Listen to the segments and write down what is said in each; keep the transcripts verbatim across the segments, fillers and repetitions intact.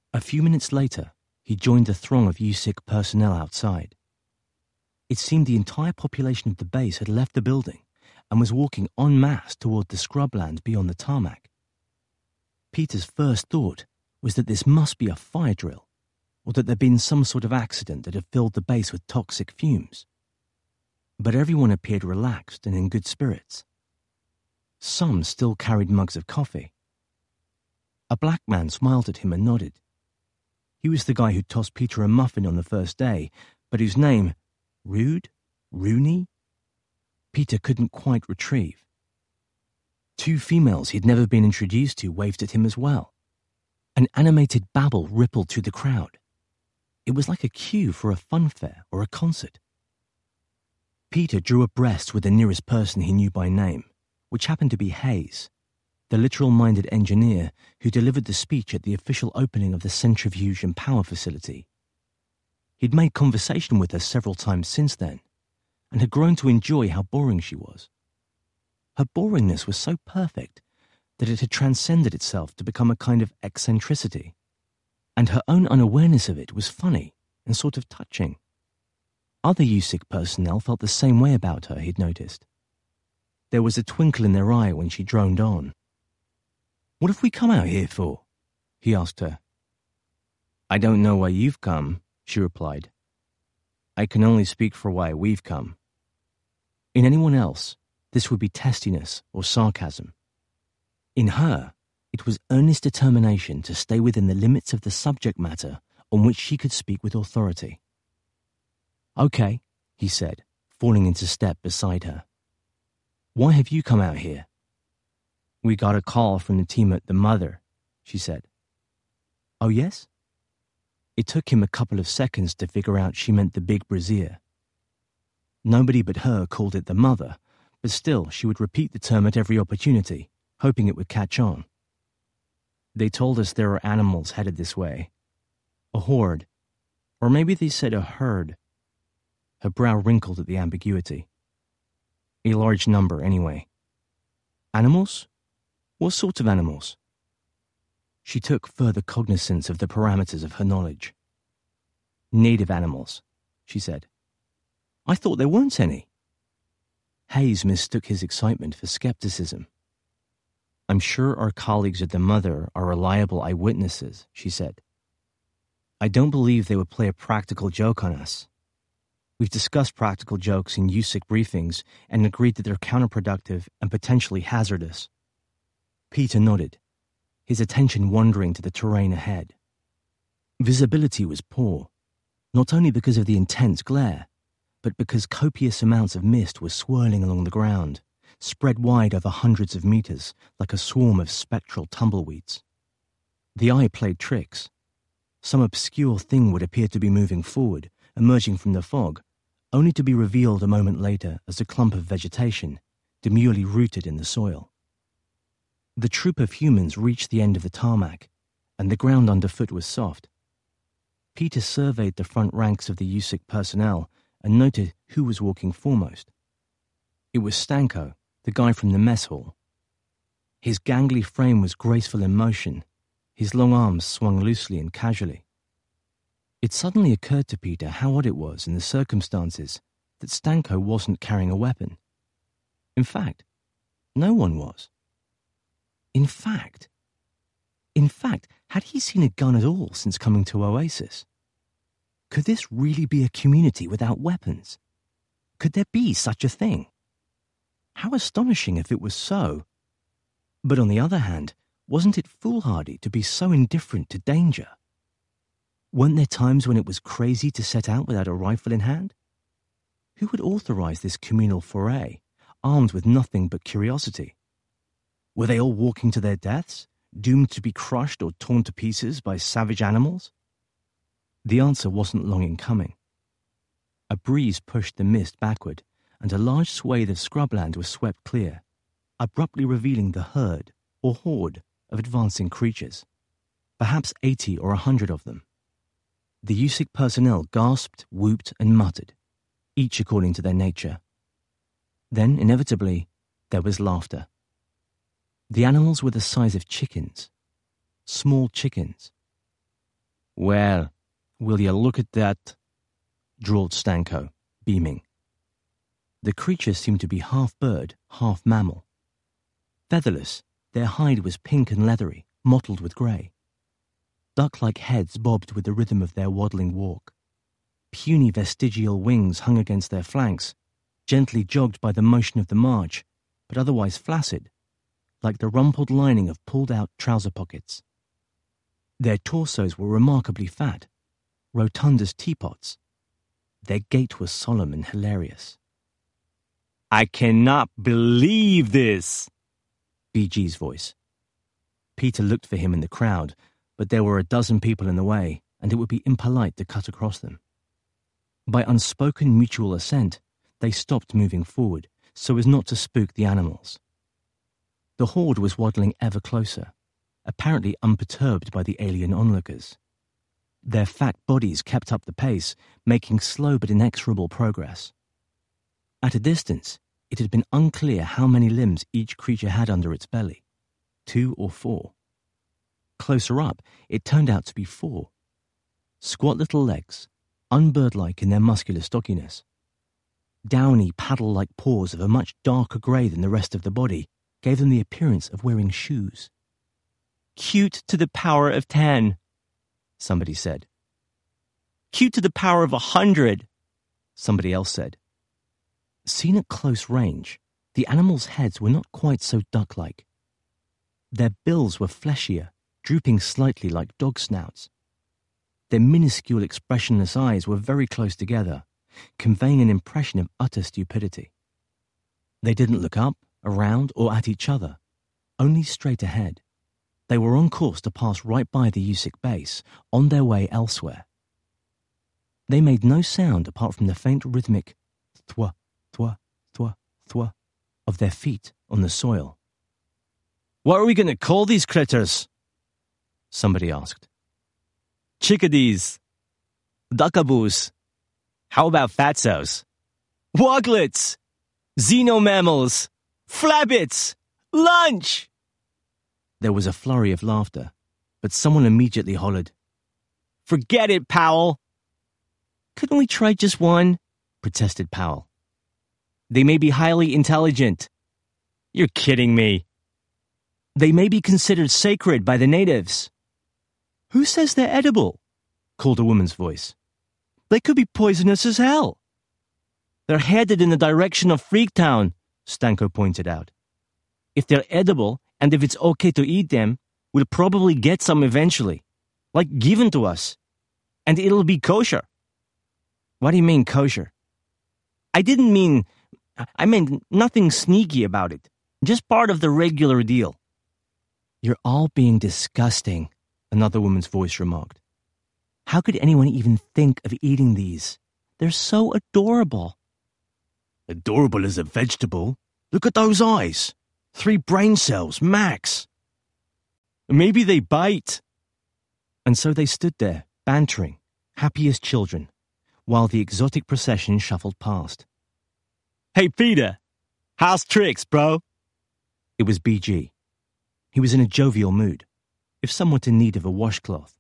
A few minutes later, he joined the throng of U S I C personnel outside. It seemed the entire population of the base had left the building and was walking en masse toward the scrubland beyond the tarmac. Peter's first thought was that this must be a fire drill, or that there'd been some sort of accident that had filled the base with toxic fumes. But everyone appeared relaxed and in good spirits. Some still carried mugs of coffee. A black man smiled at him and nodded. He was the guy who tossed Peter a muffin on the first day, but whose name, Rude? Rooney? Peter couldn't quite retrieve. Two females he'd never been introduced to waved at him as well. An animated babble rippled through the crowd. It was like a cue for a funfair or a concert. Peter drew abreast with the nearest person he knew by name, which happened to be Hayes, the literal-minded engineer who delivered the speech at the official opening of the centrifuge and power facility. He'd made conversation with her several times since then, and had grown to enjoy how boring she was. Her boringness was so perfect that it had transcended itself to become a kind of eccentricity, and her own unawareness of it was funny and sort of touching. Other U S I C personnel felt the same way about her, he'd noticed. There was a twinkle in their eye when she droned on. "What have we come out here for?" he asked her. "I don't know why you've come," she replied. "I can only speak for why we've come." In anyone else, this would be testiness or sarcasm. In her, it was earnest determination to stay within the limits of the subject matter on which she could speak with authority. "Okay," he said, falling into step beside her. "Why have you come out here?" "We got a call from the team at the Mother," she said. "Oh, yes?" It took him a couple of seconds to figure out she meant the Big Brazier. Nobody but her called it the Mother, but still she would repeat the term at every opportunity, hoping it would catch on. "They told us there are animals headed this way. A horde. Or maybe they said a herd." Her brow wrinkled at the ambiguity. "A large number, anyway." "Animals? What sort of animals?" She took further cognizance of the parameters of her knowledge. "Native animals," she said. "I thought there weren't any." Hayes mistook his excitement for skepticism. "I'm sure our colleagues at the Mother are reliable eyewitnesses," she said. "I don't believe they would play a practical joke on us. We've discussed practical jokes in U S I C briefings and agreed that they're counterproductive and potentially hazardous." Peter nodded, his attention wandering to the terrain ahead. Visibility was poor, not only because of the intense glare, but because copious amounts of mist were swirling along the ground, spread wide over hundreds of meters like a swarm of spectral tumbleweeds. The eye played tricks. Some obscure thing would appear to be moving forward, emerging from the fog, only to be revealed a moment later as a clump of vegetation, demurely rooted in the soil. The troop of humans reached the end of the tarmac, and the ground underfoot was soft. Peter surveyed the front ranks of the U S I C personnel and noted who was walking foremost. It was Stanko, the guy from the mess hall. His gangly frame was graceful in motion, his long arms swung loosely and casually. It suddenly occurred to Peter how odd it was in the circumstances that Stanko wasn't carrying a weapon. In fact, no one was. In fact, in fact, had he seen a gun at all since coming to Oasis? Could this really be a community without weapons? Could there be such a thing? How astonishing if it was so. But on the other hand, wasn't it foolhardy to be so indifferent to danger? Weren't there times when it was crazy to set out without a rifle in hand? Who would authorize this communal foray, armed with nothing but curiosity? Were they all walking to their deaths, doomed to be crushed or torn to pieces by savage animals? The answer wasn't long in coming. A breeze pushed the mist backward, and a large swathe of scrubland was swept clear, abruptly revealing the herd, or horde, of advancing creatures. Perhaps eighty or a hundred of them. The U S I C personnel gasped, whooped, and muttered, each according to their nature. Then, inevitably, there was laughter. The animals were the size of chickens. Small chickens. Well, will you look at that? Drawled Stanko, beaming. The creatures seemed to be half bird, half mammal. Featherless, their hide was pink and leathery, mottled with grey. Duck-like heads bobbed with the rhythm of their waddling walk. Puny vestigial wings hung against their flanks, gently jogged by the motion of the march, but otherwise flaccid, like the rumpled lining of pulled-out trouser pockets. Their torsos were remarkably fat, rotund as teapots. Their gait was solemn and hilarious. "I cannot believe this!" B G's voice. Peter looked for him in the crowd, but there were a dozen people in the way, and it would be impolite to cut across them. By unspoken mutual assent, they stopped moving forward, so as not to spook the animals. The horde was waddling ever closer, apparently unperturbed by the alien onlookers. Their fat bodies kept up the pace, making slow but inexorable progress. At a distance, it had been unclear how many limbs each creature had under its belly, two or four. Closer up, it turned out to be four. Squat little legs, unbirdlike in their muscular stockiness. Downy, paddle-like paws of a much darker grey than the rest of the body gave them the appearance of wearing shoes. "Cute to the power of ten," somebody said. "Cute to the power of a hundred," somebody else said. Seen at close range, the animals' heads were not quite so duck-like. Their bills were fleshier, drooping slightly like dog snouts. Their minuscule expressionless eyes were very close together, conveying an impression of utter stupidity. They didn't look up, around, or at each other, only straight ahead. They were on course to pass right by the U S I C base, on their way elsewhere. They made no sound apart from the faint rhythmic thwa, thwa, thwa, thwa of their feet on the soil. "What are we going to call these critters?" somebody asked. "Chickadees. Duckaboos. How about fatzos? Woglets. Xenomammals. Flabbits. Lunch!" There was a flurry of laughter, but someone immediately hollered, "Forget it, Powell!" "Couldn't we try just one?" protested Powell. "They may be highly intelligent." "You're kidding me." "They may be considered sacred by the natives." "Who says they're edible?" called a woman's voice. "They could be poisonous as hell." "They're headed in the direction of Freaktown," Stanko pointed out. "If they're edible, and if it's okay to eat them, we'll probably get some eventually, like given to us. And it'll be kosher." "What do you mean kosher?" "I didn't mean... I meant nothing sneaky about it. Just part of the regular deal." "You're all being disgusting," another woman's voice remarked. "How could anyone even think of eating these? They're so adorable." "Adorable as a vegetable. Look at those eyes. Three brain cells, max." "Maybe they bite." And so they stood there, bantering, happy as children, while the exotic procession shuffled past. "Hey, Peter. How's tricks, bro?" It was B G. He was in a jovial mood, if somewhat in need of a washcloth.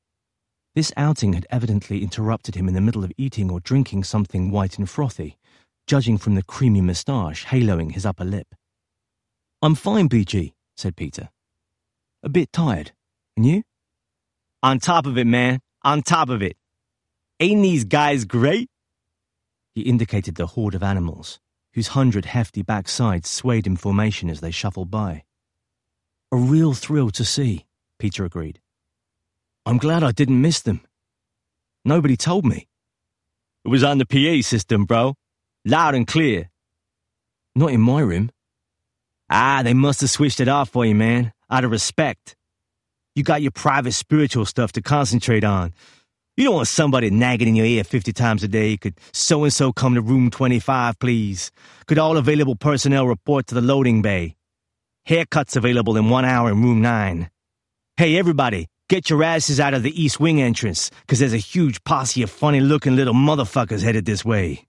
This outing had evidently interrupted him in the middle of eating or drinking something white and frothy, judging from the creamy moustache haloing his upper lip. "I'm fine, B G," said Peter. "A bit tired. And you?" "On top of it, man. On top of it. Ain't these guys great?" He indicated the horde of animals, whose hundred hefty backsides swayed in formation as they shuffled by. "A real thrill to see," Peter agreed. "I'm glad I didn't miss them. Nobody told me." "It was on the P A system, bro. Loud and clear." "Not in my room." "Ah, they must have switched it off for you, man, out of respect. You got your private spiritual stuff to concentrate on. You don't want somebody nagging in your ear fifty times a day. Could so-and-so come to room twenty-five, please? Could all available personnel report to the loading bay? Haircuts available in one hour in room nine. Hey, everybody, get your asses out of the East Wing entrance, because there's a huge posse of funny-looking little motherfuckers headed this way."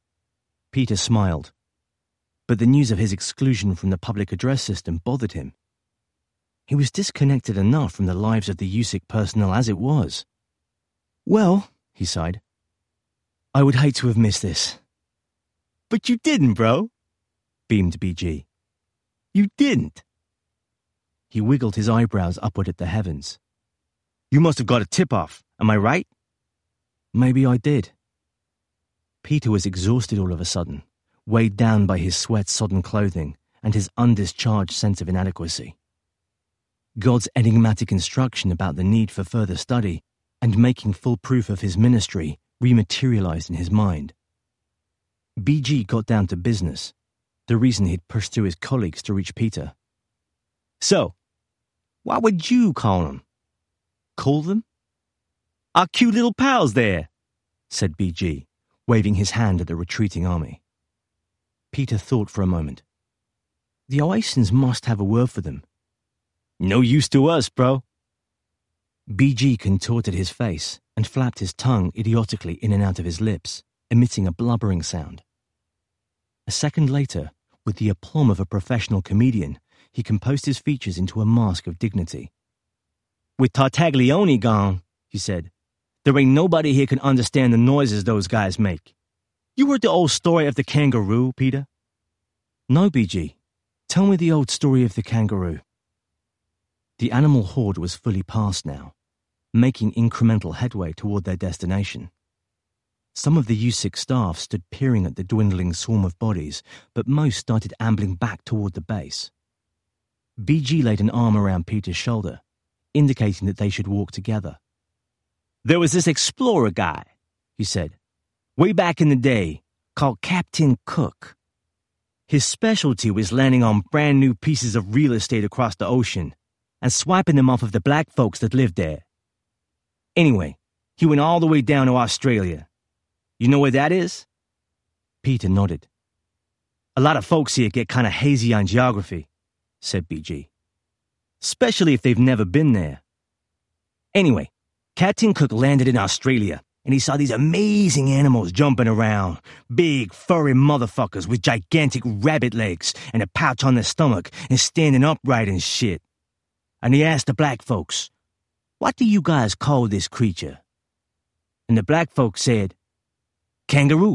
Peter smiled, but the news of his exclusion from the public address system bothered him. He was disconnected enough from the lives of the U S I C personnel as it was. Well, he sighed, I would hate to have missed this. But you didn't, bro, beamed B G. You didn't. He wiggled his eyebrows upward at the heavens. You must have got a tip-off, am I right? Maybe I did. Peter was exhausted all of a sudden, weighed down by his sweat-sodden clothing and his undischarged sense of inadequacy. God's enigmatic instruction about the need for further study and making full proof of his ministry rematerialized in his mind. B G got down to business, the reason he'd pushed through his colleagues to reach Peter. So, what would you call them? Call them? Our cute little pals there, said B G, waving his hand at the retreating army. Peter thought for a moment. The Oasans must have a word for them. No use to us, bro. B G contorted his face and flapped his tongue idiotically in and out of his lips, emitting a blubbering sound. A second later, with the aplomb of a professional comedian, he composed his features into a mask of dignity. With Tartaglione gone, he said, there ain't nobody here can understand the noises those guys make. You heard the old story of the kangaroo, Peter? No, B G. Tell me the old story of the kangaroo. The animal horde was fully past now, making incremental headway toward their destination. Some of the U six staff stood peering at the dwindling swarm of bodies, but most started ambling back toward the base. B G laid an arm around Peter's shoulder, indicating that they should walk together. There was this explorer guy, he said, way back in the day, called Captain Cook. His specialty was landing on brand new pieces of real estate across the ocean and swiping them off of the black folks that lived there. Anyway, he went all the way down to Australia. You know where that is? Peter nodded. A lot of folks here get kind of hazy on geography, said B G. Especially if they've never been there. Anyway, Captain Cook landed in Australia, and he saw these amazing animals jumping around, big, furry motherfuckers with gigantic rabbit legs and a pouch on their stomach and standing upright and shit. And he asked the black folks, what do you guys call this creature? And the black folks said, kangaroo.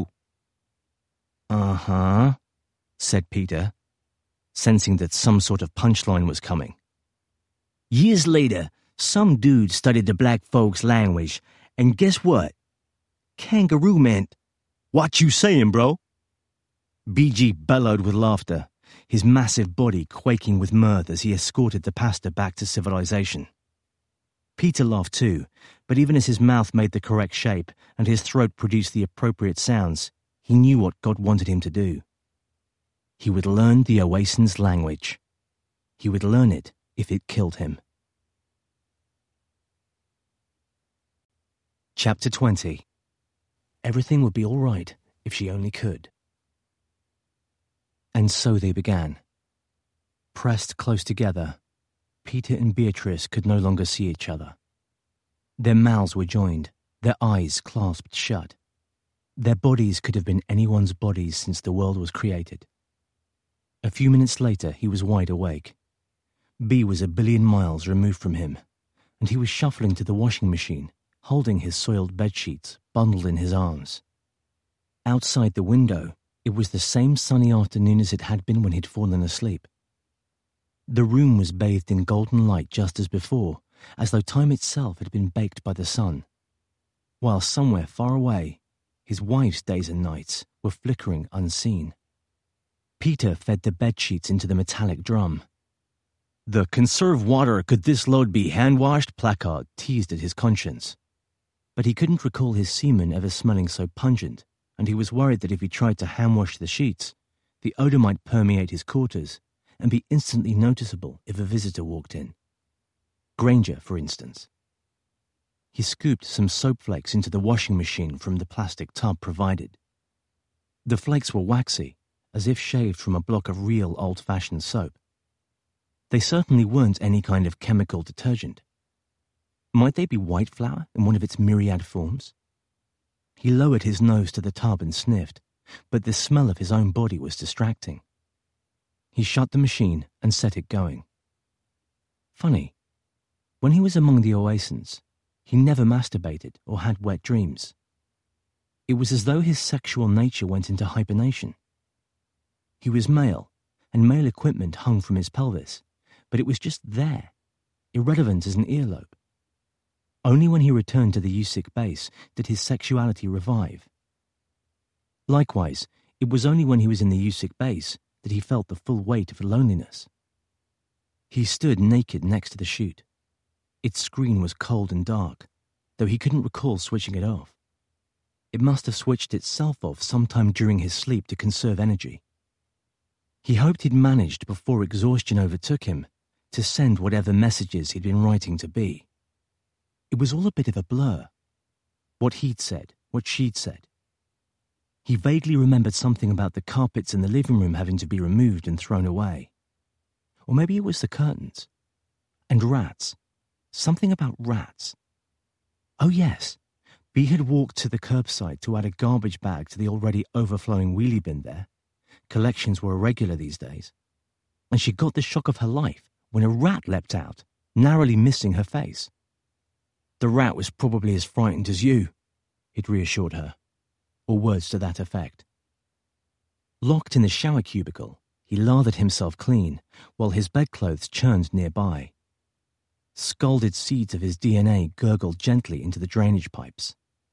Uh-huh, said Peter, sensing that some sort of punchline was coming. Years later, some dude studied the black folks' language, and guess what? Kangaroo meant, what you saying, bro? B G bellowed with laughter, his massive body quaking with mirth as he escorted the pastor back to civilization. Peter laughed too, but even as his mouth made the correct shape and his throat produced the appropriate sounds, he knew what God wanted him to do. He would learn the Oasan's language. He would learn it if it killed him. Chapter twenty. Everything would be all right if she only could. And so they began. Pressed close together, Peter and Beatrice could no longer see each other. Their mouths were joined, their eyes clasped shut. Their bodies could have been anyone's bodies since the world was created. A few minutes later, he was wide awake. B was a billion miles removed from him, and he was shuffling to the washing machine, holding his soiled bedsheets bundled in his arms. Outside the window, it was the same sunny afternoon as it had been when he'd fallen asleep. The room was bathed in golden light just as before, as though time itself had been baked by the sun, while somewhere far away, his wife's days and nights were flickering unseen. Peter fed the bedsheets into the metallic drum. The "Conserve water, could this load be hand-washed?" placard teased at his conscience. But he couldn't recall his semen ever smelling so pungent, and he was worried that if he tried to hand-wash the sheets, the odor might permeate his quarters and be instantly noticeable if a visitor walked in. Granger, for instance. He scooped some soap flakes into the washing machine from the plastic tub provided. The flakes were waxy, as if shaved from a block of real old-fashioned soap. They certainly weren't any kind of chemical detergent. Might they be white flour in one of its myriad forms? He lowered his nose to the tub and sniffed, but the smell of his own body was distracting. He shut the machine and set it going. Funny, when he was among the Oasans, He never masturbated or had wet dreams. It was as though his sexual nature went into hibernation. He was male, and male equipment hung from his pelvis, but it was just there, irrelevant as an earlobe. Only when he returned to the Usyk base did his sexuality revive. Likewise, it was only when he was in the Usyk base that he felt the full weight of loneliness. He stood naked next to the chute. Its screen was cold and dark, though he couldn't recall switching it off. It must have switched itself off sometime during his sleep to conserve energy. He hoped he'd managed, before exhaustion overtook him, to send whatever messages he'd been writing to Bea. It was all a bit of a blur. What he'd said, what she'd said. He vaguely remembered something about the carpets in the living room having to be removed and thrown away. Or maybe it was the curtains. And rats. Something about rats. Oh yes, Bea had walked to the curbside to add a garbage bag to the already overflowing wheelie bin there. Collections were irregular these days. And she got the shock of her life when a rat leapt out, narrowly missing her face. The rat was probably as frightened as you, he'd reassured her, or words to that effect. Locked in the shower cubicle, he lathered himself clean, while his bedclothes churned nearby. Scalded seeds of his D N A gurgled gently into the drainage pipes.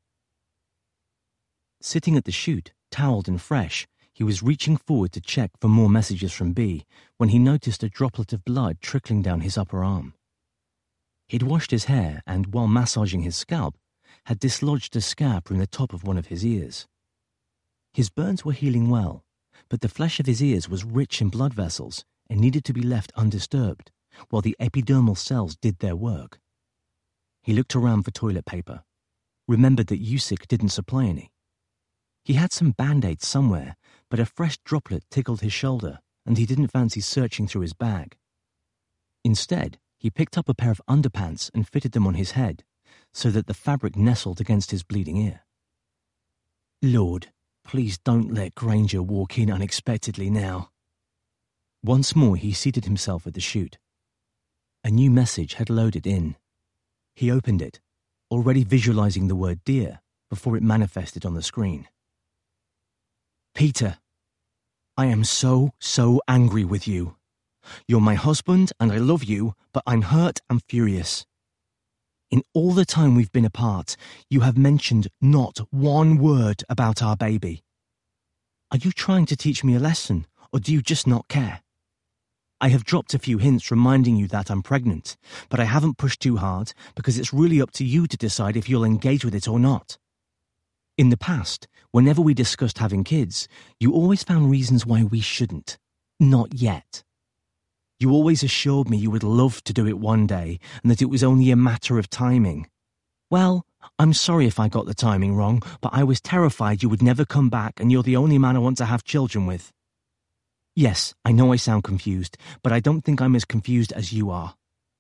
Sitting at the chute, toweled and fresh, he was reaching forward to check for more messages from Bea when he noticed a droplet of blood trickling down his upper arm. He'd washed his hair and, while massaging his scalp, had dislodged a scab from the top of one of his ears. His burns were healing well, but the flesh of his ears was rich in blood vessels and needed to be left undisturbed, while the epidermal cells did their work. He looked around for toilet paper, remembered that Usyk didn't supply any. He had some Band-Aids somewhere, but a fresh droplet tickled his shoulder, and he didn't fancy searching through his bag. Instead, he picked up a pair of underpants and fitted them on his head, so that the fabric nestled against his bleeding ear. Lord, please don't let Granger walk in unexpectedly now. Once more he seated himself at the chute. A new message had loaded in. He opened it, already visualizing the word dear before it manifested on the screen. Peter, I am so, so angry with you. You're my husband and I love you, but I'm hurt and furious. In all the time we've been apart, you have mentioned not one word about our baby. Are you trying to teach me a lesson, or do you just not care? I have dropped a few hints reminding you that I'm pregnant, but I haven't pushed too hard because it's really up to you to decide if you'll engage with it or not. In the past, whenever we discussed having kids, you always found reasons why we shouldn't. Not yet. You always assured me you would love to do it one day and that it was only a matter of timing. Well, I'm sorry if I got the timing wrong, but I was terrified you would never come back and you're the only man I want to have children with. Yes, I know I sound confused, but I don't think I'm as confused as you are.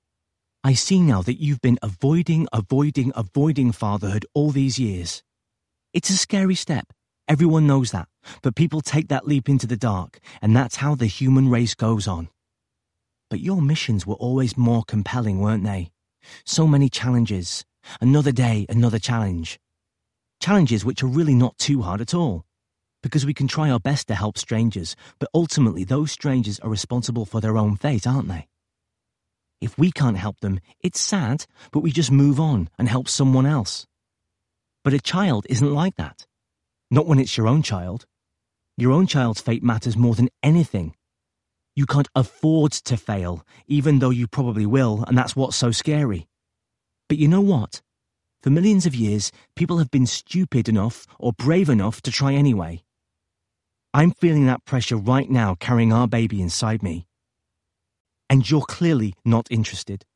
I see now that you've been avoiding, avoiding, avoiding fatherhood all these years. It's a scary step. Everyone knows that, but people take that leap into the dark, and that's how the human race goes on. But your missions were always more compelling, weren't they? So many challenges. Another day, another challenge. Challenges which are really not too hard at all, because we can try our best to help strangers, but ultimately those strangers are responsible for their own fate, aren't they? If we can't help them, it's sad, but we just move on and help someone else. But a child isn't like that. Not when it's your own child. Your own child's fate matters more than anything. You can't afford to fail, even though you probably will, and that's what's so scary. But you know what? For millions of years, people have been stupid enough or brave enough to try anyway. I'm feeling that pressure right now carrying our baby inside me. And you're clearly not interested.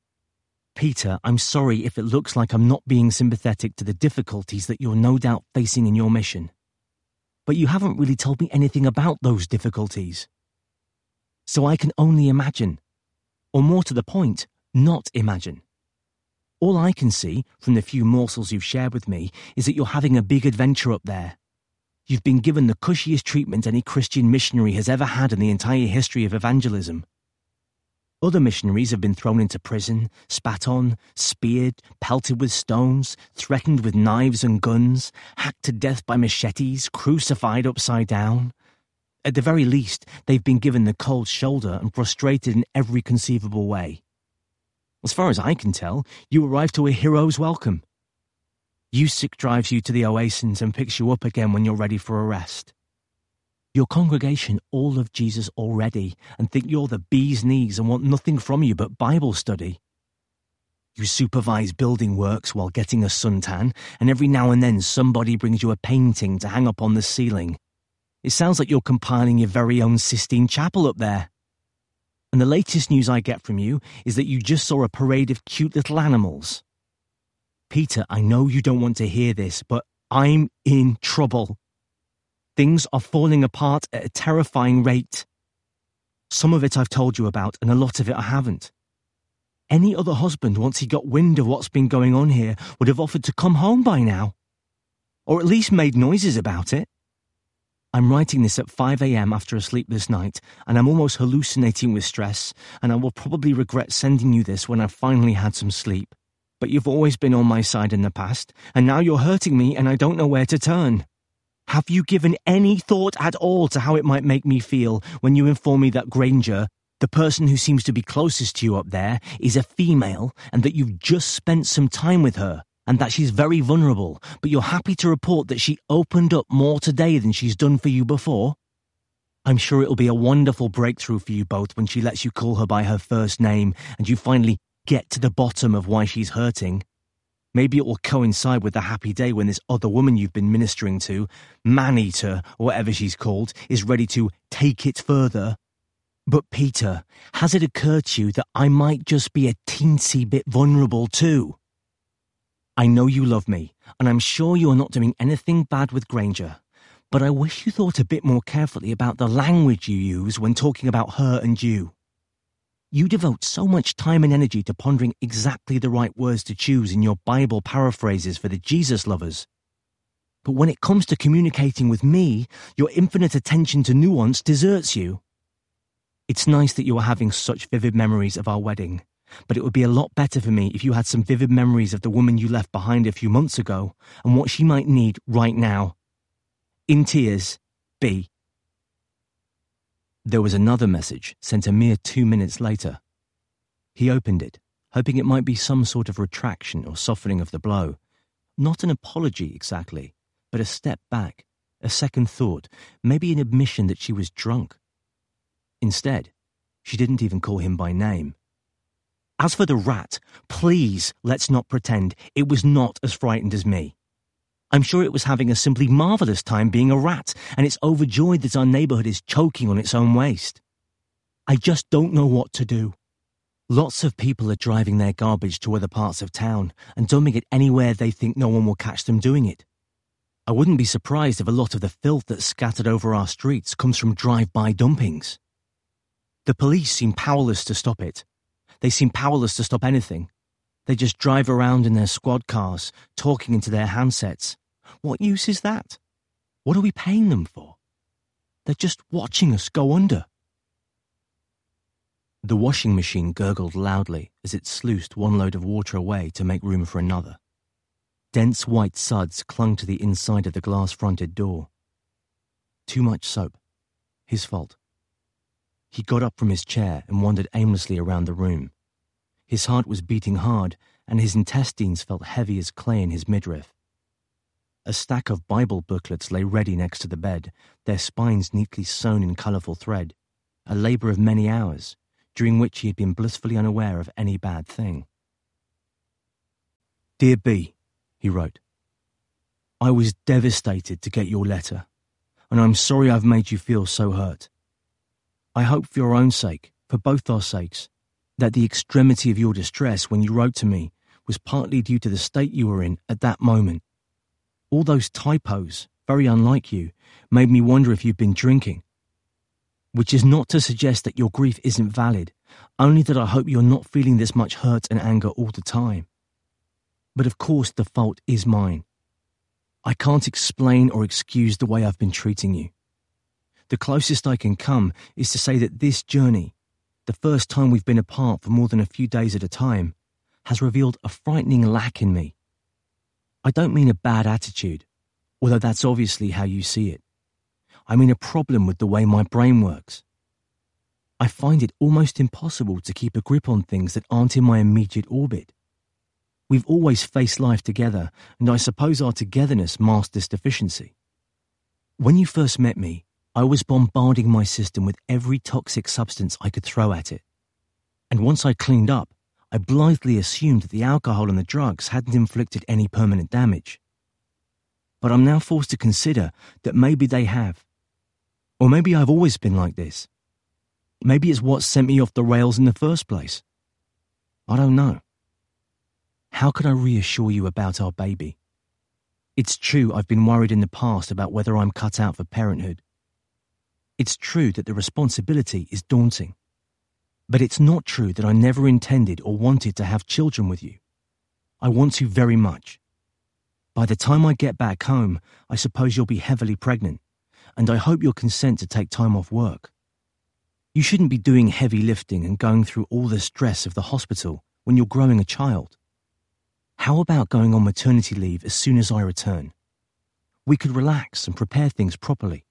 Peter, I'm sorry if it looks like I'm not being sympathetic to the difficulties that you're no doubt facing in your mission. But you haven't really told me anything about those difficulties. So I can only imagine. Or more to the point, not imagine. All I can see, from the few morsels you've shared with me, is that you're having a big adventure up there. You've been given the cushiest treatment any Christian missionary has ever had in the entire history of evangelism. Other missionaries have been thrown into prison, spat on, speared, pelted with stones, threatened with knives and guns, hacked to death by machetes, crucified upside down. At the very least, they've been given the cold shoulder and prostrated in every conceivable way. As far as I can tell, you arrived to a hero's welcome. U S I C drives you to the oasis and picks you up again when you're ready for a rest. Your congregation all love Jesus already and think you're the bee's knees and want nothing from you but Bible study. You supervise building works while getting a suntan, and every now and then somebody brings you a painting to hang up on the ceiling. It sounds like you're compiling your very own Sistine Chapel up there. And the latest news I get from you is that you just saw a parade of cute little animals. Peter, I know you don't want to hear this, but I'm in trouble. Things are falling apart at a terrifying rate. Some of it I've told you about, and a lot of it I haven't. Any other husband, once he got wind of what's been going on here, would have offered to come home by now. Or at least made noises about it. I'm writing this at five a.m. after a sleepless night, and I'm almost hallucinating with stress, and I will probably regret sending you this when I've finally had some sleep. But you've always been on my side in the past, and now you're hurting me and I don't know where to turn. Have you given any thought at all to how it might make me feel when you inform me that Granger, the person who seems to be closest to you up there, is a female and that you've just spent some time with her and that she's very vulnerable, but you're happy to report that she opened up more today than she's done for you before? I'm sure it'll be a wonderful breakthrough for you both when she lets you call her by her first name and you finally get to the bottom of why she's hurting. Maybe it will coincide with the happy day when this other woman you've been ministering to, man-eater, or whatever she's called, is ready to take it further. But Peter, has it occurred to you that I might just be a teensy bit vulnerable too? I know you love me, and I'm sure you are not doing anything bad with Granger, but I wish you thought a bit more carefully about the language you use when talking about her and you. You devote so much time and energy to pondering exactly the right words to choose in your Bible paraphrases for the Jesus lovers. But when it comes to communicating with me, your infinite attention to nuance deserts you. It's nice that you are having such vivid memories of our wedding, but it would be a lot better for me if you had some vivid memories of the woman you left behind a few months ago and what she might need right now. In tears, B. There was another message sent a mere two minutes later. He opened it, hoping it might be some sort of retraction or softening of the blow. Not an apology exactly, but a step back, a second thought, maybe an admission that she was drunk. Instead, she didn't even call him by name. As for the rat, please let's not pretend it was not as frightened as me. I'm sure it was having a simply marvellous time being a rat, and it's overjoyed that our neighbourhood is choking on its own waste. I just don't know what to do. Lots of people are driving their garbage to other parts of town and dumping it anywhere they think no one will catch them doing it. I wouldn't be surprised if a lot of the filth that's scattered over our streets comes from drive-by dumpings. The police seem powerless to stop it. They seem powerless to stop anything. They just drive around in their squad cars, talking into their handsets. What use is that? What are we paying them for? They're just watching us go under. The washing machine gurgled loudly as it sluiced one load of water away to make room for another. Dense white suds clung to the inside of the glass-fronted door. Too much soap. His fault. He got up from his chair and wandered aimlessly around the room. His heart was beating hard, and his intestines felt heavy as clay in his midriff. A stack of Bible booklets lay ready next to the bed, their spines neatly sewn in colourful thread, a labour of many hours, during which he had been blissfully unaware of any bad thing. Dear B, he wrote, I was devastated to get your letter, and I'm sorry I've made you feel so hurt. I hope for your own sake, for both our sakes, that the extremity of your distress when you wrote to me was partly due to the state you were in at that moment. All those typos, very unlike you, made me wonder if you'd been drinking. Which is not to suggest that your grief isn't valid, only that I hope you're not feeling this much hurt and anger all the time. But of course the fault is mine. I can't explain or excuse the way I've been treating you. The closest I can come is to say that this journey, the first time we've been apart for more than a few days at a time, has revealed a frightening lack in me. I don't mean a bad attitude, although that's obviously how you see it. I mean a problem with the way my brain works. I find it almost impossible to keep a grip on things that aren't in my immediate orbit. We've always faced life together, and I suppose our togetherness masked this deficiency. When you first met me, I was bombarding my system with every toxic substance I could throw at it. And once I cleaned up, I blithely assumed that the alcohol and the drugs hadn't inflicted any permanent damage. But I'm now forced to consider that maybe they have. Or maybe I've always been like this. Maybe it's what sent me off the rails in the first place. I don't know. How could I reassure you about our baby? It's true I've been worried in the past about whether I'm cut out for parenthood. It's true that the responsibility is daunting. But it's not true that I never intended or wanted to have children with you. I want to very much. By the time I get back home, I suppose you'll be heavily pregnant, and I hope you'll consent to take time off work. You shouldn't be doing heavy lifting and going through all the stress of the hospital when you're growing a child. How about going on maternity leave as soon as I return? We could relax and prepare things properly.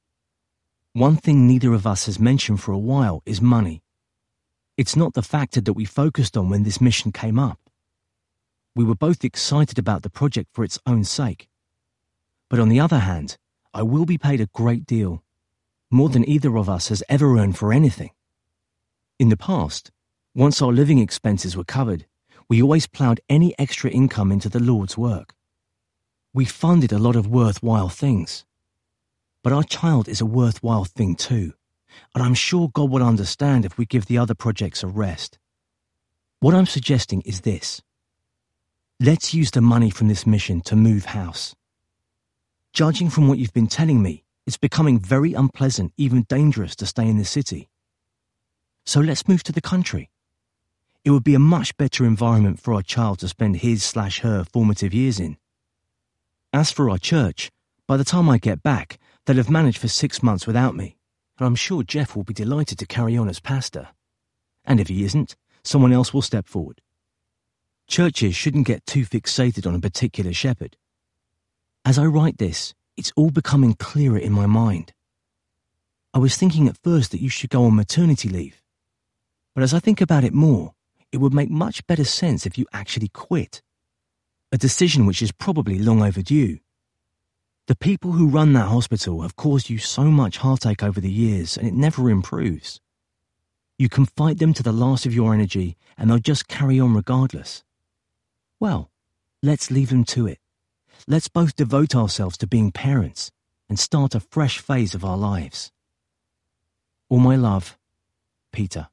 One thing neither of us has mentioned for a while is money. It's not the factor that we focused on when this mission came up. We were both excited about the project for its own sake. But on the other hand, I will be paid a great deal, more than either of us has ever earned for anything. In the past, once our living expenses were covered, we always ploughed any extra income into the Lord's work. We funded a lot of worthwhile things. But our child is a worthwhile thing too, and I'm sure God will understand if we give the other projects a rest. What I'm suggesting is this. Let's use the money from this mission to move house. Judging from what you've been telling me, it's becoming very unpleasant, even dangerous to stay in the city. So let's move to the country. It would be a much better environment for our child to spend his slash her formative years in. As for our church, by the time I get back, they'll have managed for six months without me, and I'm sure Jeff will be delighted to carry on as pastor. And if he isn't, someone else will step forward. Churches shouldn't get too fixated on a particular shepherd. As I write this, it's all becoming clearer in my mind. I was thinking at first that you should go on maternity leave, but as I think about it more, it would make much better sense if you actually quit. A decision which is probably long overdue. The people who run that hospital have caused you so much heartache over the years, and it never improves. You can fight them to the last of your energy, and they'll just carry on regardless. Well, let's leave them to it. Let's both devote ourselves to being parents and start a fresh phase of our lives. All my love, Peter.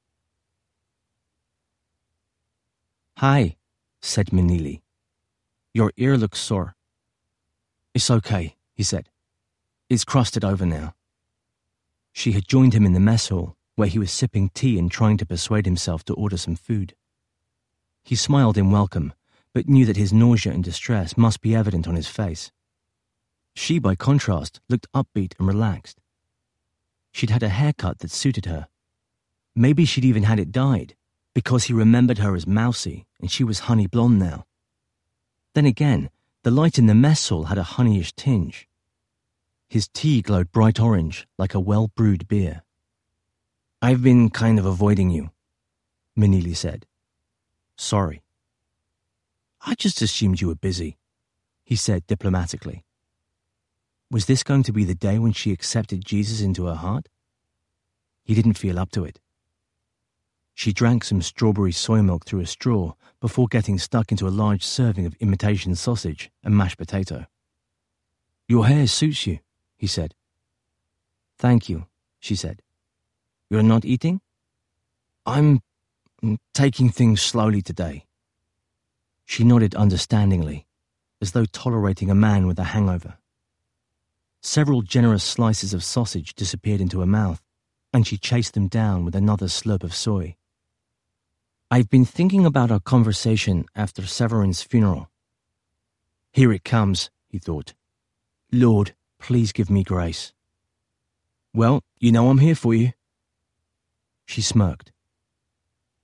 Hi, said Manili. Your ear looks sore. It's okay, he said. It's crusted over now. She had joined him in the mess hall, where he was sipping tea and trying to persuade himself to order some food. He smiled in welcome, but knew that his nausea and distress must be evident on his face. She, by contrast, looked upbeat and relaxed. She'd had a haircut that suited her. Maybe she'd even had it dyed, because he remembered her as mousy and she was honey blonde now. Then again, the light in the mess hall had a honeyish tinge. His tea glowed bright orange, like a well-brewed beer. I've been kind of avoiding you, Manili said. Sorry. I just assumed you were busy, he said diplomatically. Was this going to be the day when she accepted Jesus into her heart? He didn't feel up to it. She drank some strawberry soy milk through a straw before getting stuck into a large serving of imitation sausage and mashed potato. Your hair suits you, he said. Thank you, she said. You're not eating? I'm taking things slowly today. She nodded understandingly, as though tolerating a man with a hangover. Several generous slices of sausage disappeared into her mouth, and she chased them down with another slurp of soy. I've been thinking about our conversation after Severin's funeral. Here it comes, he thought. Lord, please give me grace. Well, you know I'm here for you. She smirked.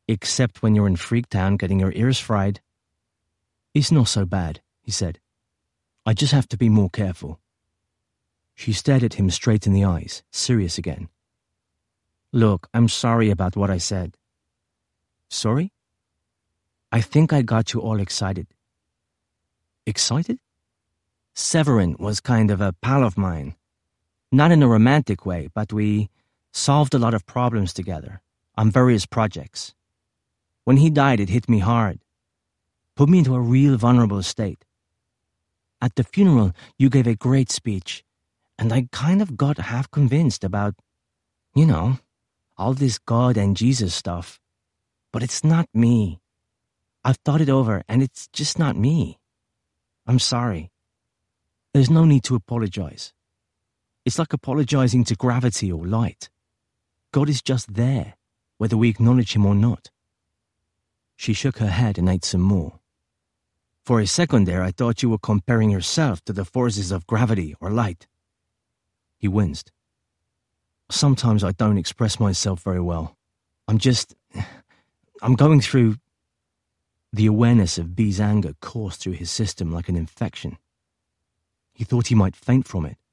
Except when you're in Freaktown getting your ears fried. It's not so bad, he said. I just have to be more careful. She stared at him straight in the eyes, serious again. Look, I'm sorry about what I said. Sorry? I think I got you all excited. Excited? Severin was kind of a pal of mine. Not in a romantic way, but we solved a lot of problems together on various projects. When he died, it hit me hard. Put me into a real vulnerable state. At the funeral, you gave a great speech, and I kind of got half convinced about, you know, all this God and Jesus stuff. But it's not me. I've thought it over, and it's just not me. I'm sorry. There's no need to apologize. It's like apologizing to gravity or light. God is just there, whether we acknowledge him or not. She shook her head and ate some more. For a second there, I thought you were comparing yourself to the forces of gravity or light. He winced. Sometimes I don't express myself very well. I'm just... I'm going through... The awareness of Bee's anger coursed through his system like an infection. He thought he might faint from it.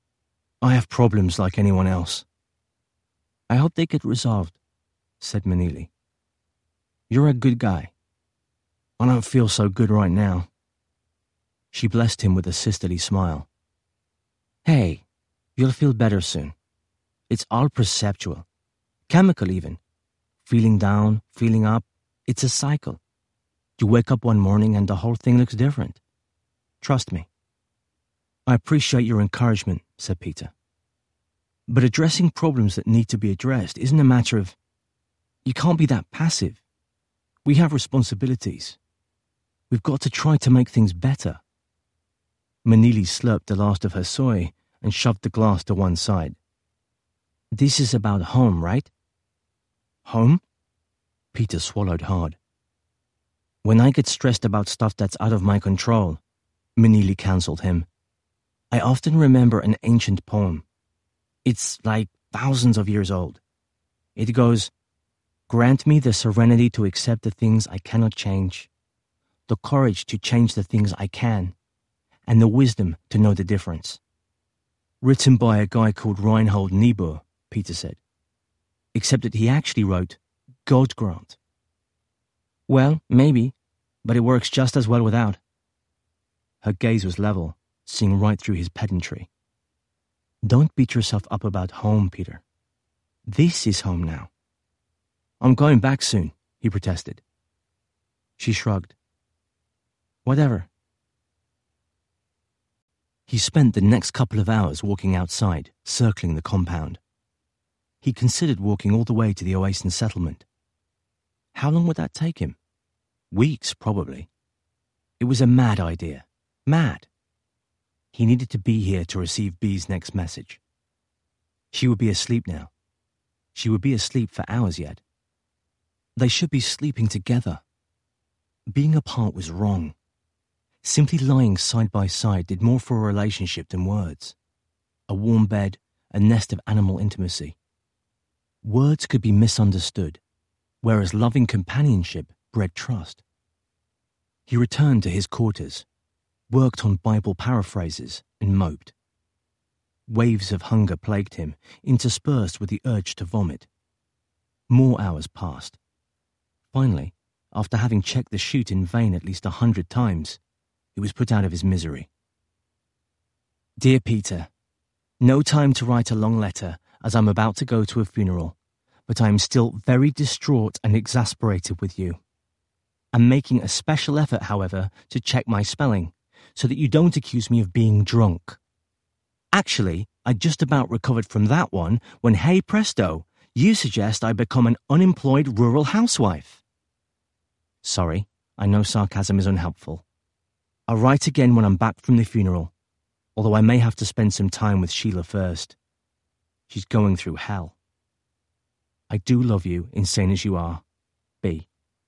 I have problems like anyone else. I hope they get resolved, said Manili. You're a good guy. I don't feel so good right now. She blessed him with a sisterly smile. Hey, you'll feel better soon. It's all perceptual. Chemical even. Feeling down, feeling up. It's a cycle. You wake up one morning and the whole thing looks different. Trust me. I appreciate your encouragement, said Peter. But addressing problems that need to be addressed isn't a matter of... You can't be that passive. We have responsibilities. We've got to try to make things better. Manili slurped the last of her soy and shoved the glass to one side. This is about home, right? Home? Peter swallowed hard. When I get stressed about stuff that's out of my control, Manili counseled him, I often remember an ancient poem. It's like thousands of years old. It goes, grant me the serenity to accept the things I cannot change, the courage to change the things I can, and the wisdom to know the difference. Written by a guy called Reinhold Niebuhr, Peter said. Except that he actually wrote, God grant. Well, maybe, but it works just as well without. Her gaze was level, seeing right through his pedantry. Don't beat yourself up about home, Peter. This is home now. I'm going back soon, he protested. She shrugged. Whatever. He spent the next couple of hours walking outside, circling the compound. He considered walking all the way to the Oasin settlement. How long would that take him? Weeks, probably. It was a mad idea. Mad. He needed to be here to receive Bee's next message. She would be asleep now. She would be asleep for hours yet. They should be sleeping together. Being apart was wrong. Simply lying side by side did more for a relationship than words. A warm bed, a nest of animal intimacy. Words could be misunderstood, whereas loving companionship bred trust. He returned to his quarters, worked on Bible paraphrases, and moped. Waves of hunger plagued him, interspersed with the urge to vomit. More hours passed. Finally, after having checked the chute in vain at least a hundred times, he was put out of his misery. Dear Peter, no time to write a long letter, as I'm about to go to a funeral, but I am still very distraught and exasperated with you. I'm making a special effort, however, to check my spelling, so that you don't accuse me of being drunk. Actually, I just about recovered from that one when, hey presto, you suggest I become an unemployed rural housewife. Sorry, I know sarcasm is unhelpful. I'll write again when I'm back from the funeral, although I may have to spend some time with Sheila first. She's going through hell. I do love you, insane as you are. B.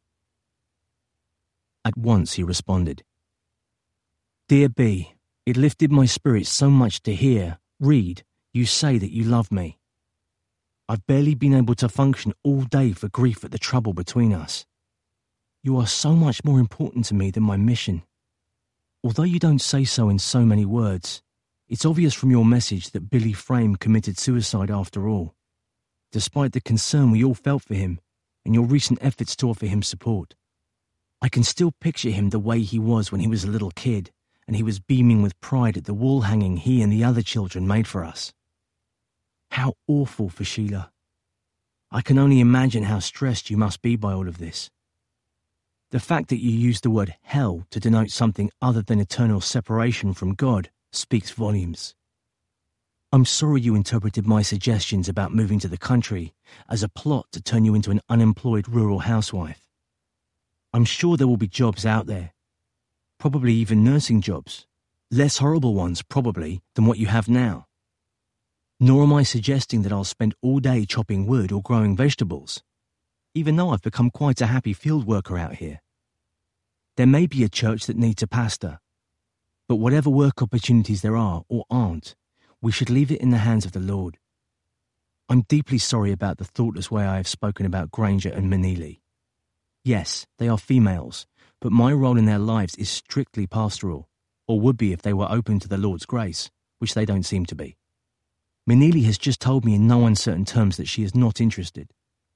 At once he responded. Dear B, it lifted my spirits so much to hear, read, you say that you love me. I've barely been able to function all day for grief at the trouble between us. You are so much more important to me than my mission. Although you don't say so in so many words, it's obvious from your message that Billy Frame committed suicide after all, despite the concern we all felt for him and your recent efforts to offer him support. I can still picture him the way he was when he was a little kid, and he was beaming with pride at the wall hanging he and the other children made for us. How awful for Sheila. I can only imagine how stressed you must be by all of this. The fact that you used the word hell to denote something other than eternal separation from God speaks volumes. I'm sorry you interpreted my suggestions about moving to the country as a plot to turn you into an unemployed rural housewife. I'm sure there will be jobs out there, probably even nursing jobs, less horrible ones probably than what you have now. Nor am I suggesting that I'll spend all day chopping wood or growing vegetables, even though I've become quite a happy field worker out here. There may be a church that needs a pastor, but whatever work opportunities there are or aren't, we should leave it in the hands of the Lord. I'm deeply sorry about the thoughtless way I have spoken about Granger and Manili. Yes, they are females, but my role in their lives is strictly pastoral, or would be if they were open to the Lord's grace, which they don't seem to be. Manili has just told me in no uncertain terms that she is not interested.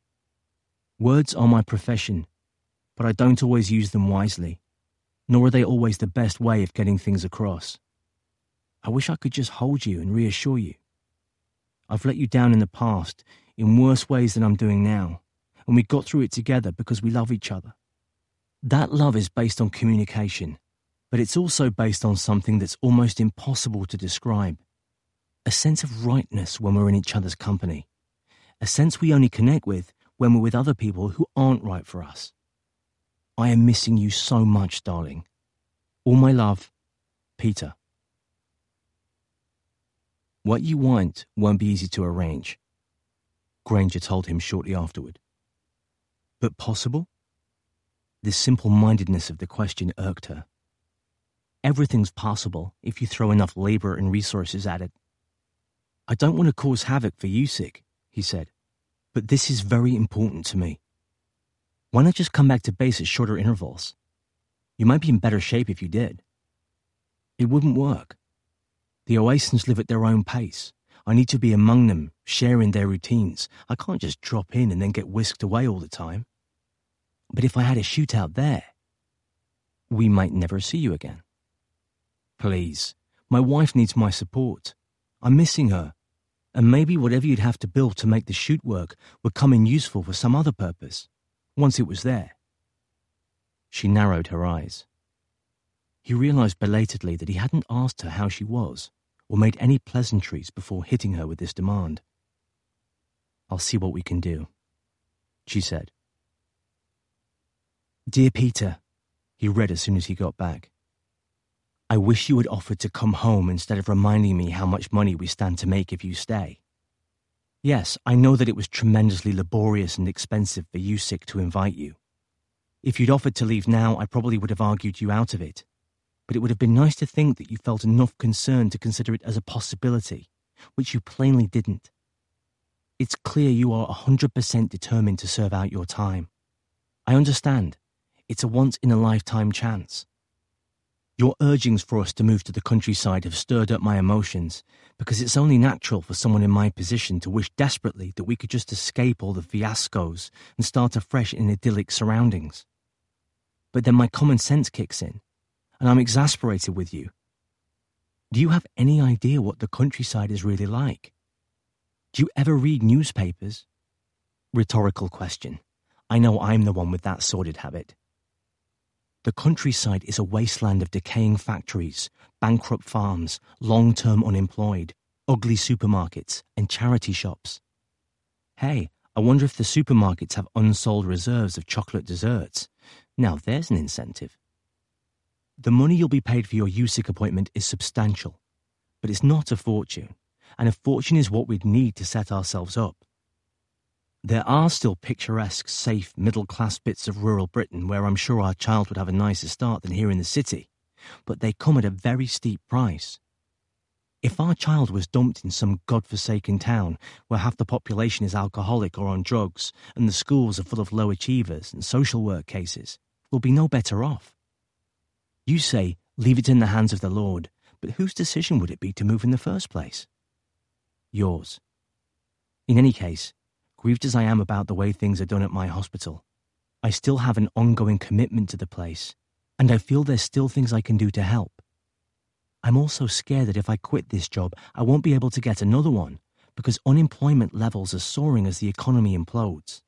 Words are my profession, but I don't always use them wisely, nor are they always the best way of getting things across. I wish I could just hold you and reassure you. I've let you down in the past in worse ways than I'm doing now, and we got through it together because we love each other. That love is based on communication, but it's also based on something that's almost impossible to describe. A sense of rightness when we're in each other's company. A sense we only connect with when we're with other people who aren't right for us. I am missing you so much, darling. All my love, Peter. What you want won't be easy to arrange, Granger told him shortly afterward. But possible? The simple-mindedness of the question irked her. Everything's possible if you throw enough labor and resources at it. I don't want to cause havoc for USIC, he said, but this is very important to me. Why not just come back to base at shorter intervals? You might be in better shape if you did. It wouldn't work. The Oasans live at their own pace. I need to be among them, sharing their routines. I can't just drop in and then get whisked away all the time. But if I had a shootout there, we might never see you again. Please, my wife needs my support. I'm missing her. And maybe whatever you'd have to build to make the shoot work would come in useful for some other purpose, once it was there. She narrowed her eyes. He realized belatedly that he hadn't asked her how she was, or made any pleasantries before hitting her with this demand. I'll see what we can do, she said. Dear Peter, he read as soon as he got back. I wish you had offered to come home instead of reminding me how much money we stand to make if you stay. Yes, I know that it was tremendously laborious and expensive for USIC to invite you. If you'd offered to leave now, I probably would have argued you out of it. But it would have been nice to think that you felt enough concern to consider it as a possibility, which you plainly didn't. It's clear you are one hundred percent determined to serve out your time. I understand. It's a once-in-a-lifetime chance. Your urgings for us to move to the countryside have stirred up my emotions, because it's only natural for someone in my position to wish desperately that we could just escape all the fiascos and start afresh in idyllic surroundings. But then my common sense kicks in, and I'm exasperated with you. Do you have any idea what the countryside is really like? Do you ever read newspapers? Rhetorical question. I know I'm the one with that sordid habit. The countryside is a wasteland of decaying factories, bankrupt farms, long-term unemployed, ugly supermarkets, and charity shops. Hey, I wonder if the supermarkets have unsold reserves of chocolate desserts. Now there's an incentive. The money you'll be paid for your USIC appointment is substantial, but it's not a fortune, and a fortune is what we'd need to set ourselves up. There are still picturesque, safe, middle-class bits of rural Britain where I'm sure our child would have a nicer start than here in the city, but they come at a very steep price. If our child was dumped in some godforsaken town where half the population is alcoholic or on drugs and the schools are full of low achievers and social work cases, we'll be no better off. You say, leave it in the hands of the Lord, but whose decision would it be to move in the first place? Yours. In any case, grieved as I am about the way things are done at my hospital, I still have an ongoing commitment to the place, and I feel there's still things I can do to help. I'm also scared that if I quit this job, I won't be able to get another one, because unemployment levels are soaring as the economy implodes.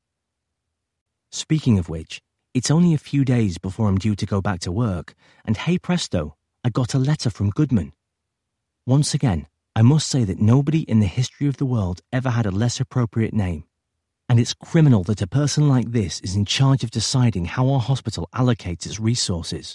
Speaking of which, it's only a few days before I'm due to go back to work, and hey presto, I got a letter from Goodman. Once again, I must say that nobody in the history of the world ever had a less appropriate name, and it's criminal that a person like this is in charge of deciding how our hospital allocates its resources.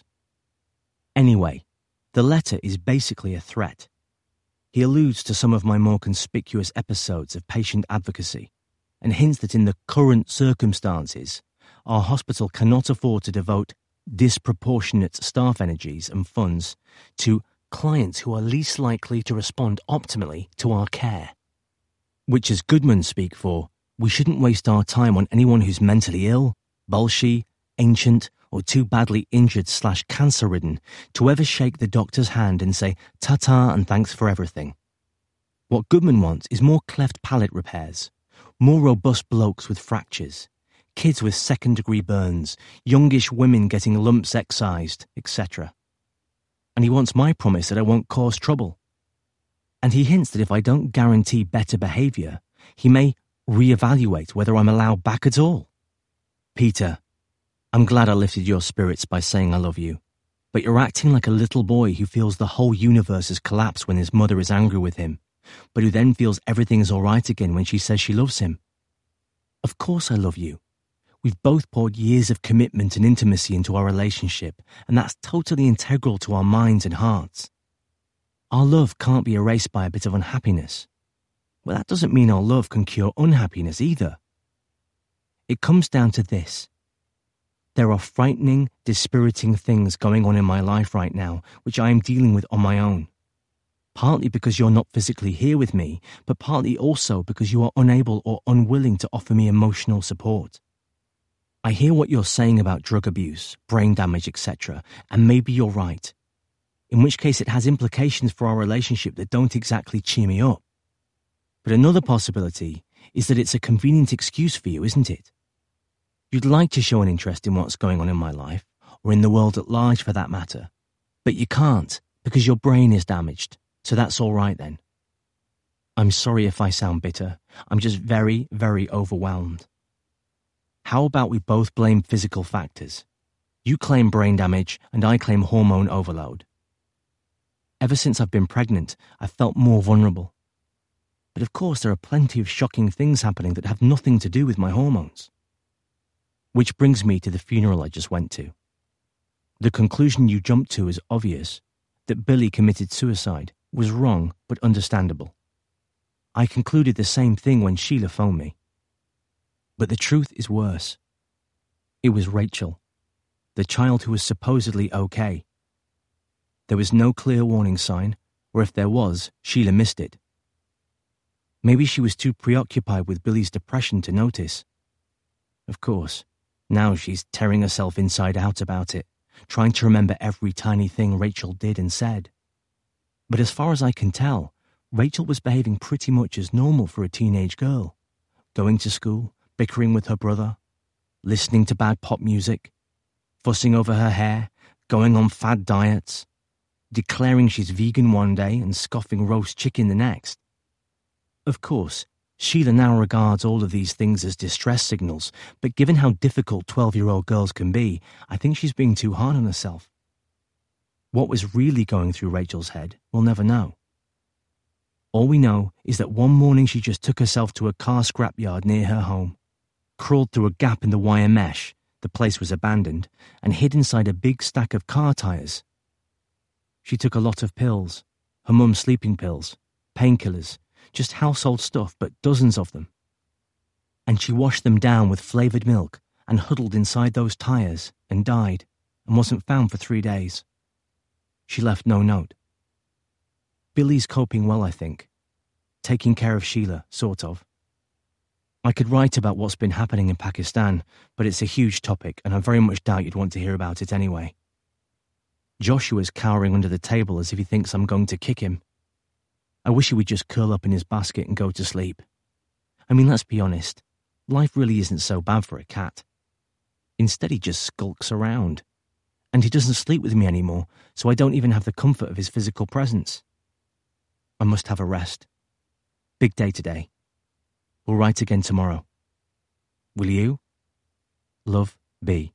Anyway, the letter is basically a threat. He alludes to some of my more conspicuous episodes of patient advocacy and hints that in the current circumstances, our hospital cannot afford to devote disproportionate staff energies and funds to clients who are least likely to respond optimally to our care. Which, as Goodman speak for, we shouldn't waste our time on anyone who's mentally ill, bolshy, ancient, or too badly injured slash cancer-ridden to ever shake the doctor's hand and say, ta-ta and thanks for everything. What Goodman wants is more cleft palate repairs, more robust blokes with fractures, kids with second-degree burns, youngish women getting lumps excised, et cetera. And he wants my promise that I won't cause trouble. And he hints that if I don't guarantee better behaviour, he may re-evaluate whether I'm allowed back at all. Peter, I'm glad I lifted your spirits by saying I love you, but you're acting like a little boy who feels the whole universe has collapsed when his mother is angry with him, but who then feels everything is all right again when she says she loves him. Of course I love you. We've both poured years of commitment and intimacy into our relationship, and that's totally integral to our minds and hearts. Our love can't be erased by a bit of unhappiness. But that doesn't mean our love can cure unhappiness either. It comes down to this. There are frightening, dispiriting things going on in my life right now, which I am dealing with on my own. Partly because you're not physically here with me, but partly also because you are unable or unwilling to offer me emotional support. I hear what you're saying about drug abuse, brain damage, et cetera, and maybe you're right. In which case it has implications for our relationship that don't exactly cheer me up. But another possibility is that it's a convenient excuse for you, isn't it? You'd like to show an interest in what's going on in my life, or in the world at large for that matter, but you can't because your brain is damaged, so that's all right then. I'm sorry if I sound bitter. I'm just very, very overwhelmed. How about we both blame physical factors? You claim brain damage and I claim hormone overload. Ever since I've been pregnant, I've felt more vulnerable. But of course there are plenty of shocking things happening that have nothing to do with my hormones. Which brings me to the funeral I just went to. The conclusion you jumped to is obvious, that Billy committed suicide was wrong but understandable. I concluded the same thing when Sheila phoned me. But the truth is worse. It was Rachel, the child who was supposedly okay. There was no clear warning sign, or if there was, Sheila missed it. Maybe she was too preoccupied with Billy's depression to notice. Of course, now she's tearing herself inside out about it, trying to remember every tiny thing Rachel did and said. But as far as I can tell, Rachel was behaving pretty much as normal for a teenage girl, going to school, bickering with her brother, listening to bad pop music, fussing over her hair, going on fad diets, declaring she's vegan one day and scoffing roast chicken the next. Of course, Sheila now regards all of these things as distress signals, but given how difficult twelve-year-old girls can be, I think she's being too hard on herself. What was really going through Rachel's head, we'll never know. All we know is that one morning she just took herself to a car scrapyard near her home, crawled through a gap in the wire mesh, the place was abandoned, and hid inside a big stack of car tyres. She took a lot of pills, her mum's sleeping pills, painkillers, just household stuff, but dozens of them. And she washed them down with flavoured milk and huddled inside those tyres and died and wasn't found for three days. She left no note. Billy's coping well, I think. Taking care of Sheila, sort of. I could write about what's been happening in Pakistan, but it's a huge topic, and I very much doubt you'd want to hear about it anyway. Joshua's cowering under the table as if he thinks I'm going to kick him. I wish he would just curl up in his basket and go to sleep. I mean, let's be honest. Life really isn't so bad for a cat. Instead, he just skulks around. And he doesn't sleep with me anymore, so I don't even have the comfort of his physical presence. I must have a rest. Big day today. We'll write again tomorrow. Will you? Love, B.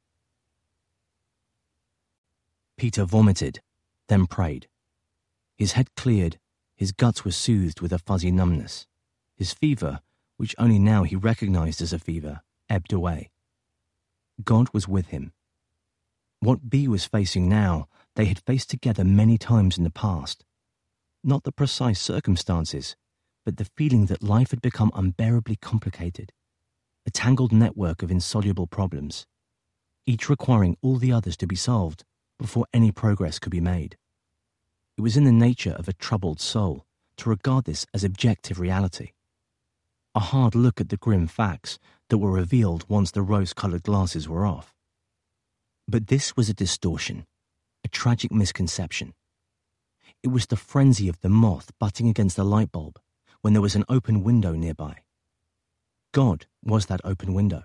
Peter vomited, then prayed. His head cleared, his guts were soothed with a fuzzy numbness. His fever, which only now he recognized as a fever, ebbed away. God was with him. What B was facing now, they had faced together many times in the past. Not the precise circumstances, but the feeling that life had become unbearably complicated, a tangled network of insoluble problems, each requiring all the others to be solved before any progress could be made. It was in the nature of a troubled soul to regard this as objective reality, a hard look at the grim facts that were revealed once the rose-coloured glasses were off. But this was a distortion, a tragic misconception. It was the frenzy of the moth butting against the light bulb when there was an open window nearby. God was that open window.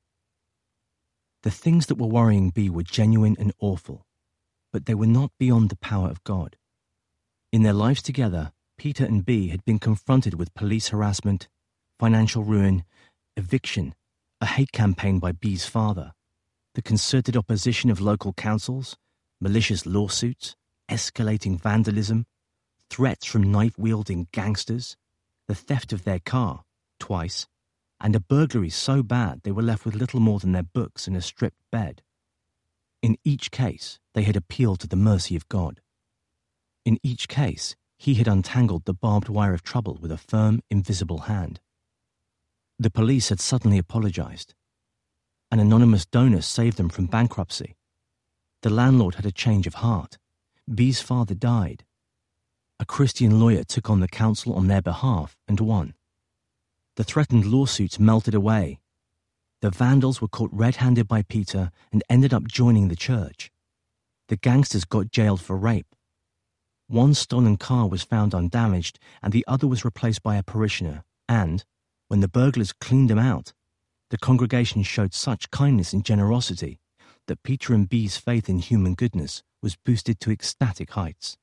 The things that were worrying B were genuine and awful, but they were not beyond the power of God. In their lives together, Peter and B had been confronted with police harassment, financial ruin, eviction, a hate campaign by B's father, the concerted opposition of local councils, malicious lawsuits, escalating vandalism, threats from knife-wielding gangsters, the theft of their car, twice, and a burglary so bad they were left with little more than their books and a stripped bed. In each case, they had appealed to the mercy of God. In each case, he had untangled the barbed wire of trouble with a firm, invisible hand. The police had suddenly apologized. An anonymous donor saved them from bankruptcy. The landlord had a change of heart. B's father died. A Christian lawyer took on the counsel on their behalf and won. The threatened lawsuits melted away. The vandals were caught red-handed by Peter and ended up joining the church. The gangsters got jailed for rape. One stolen car was found undamaged and the other was replaced by a parishioner, and, when the burglars cleaned them out, the congregation showed such kindness and generosity that Peter and B's faith in human goodness was boosted to ecstatic heights.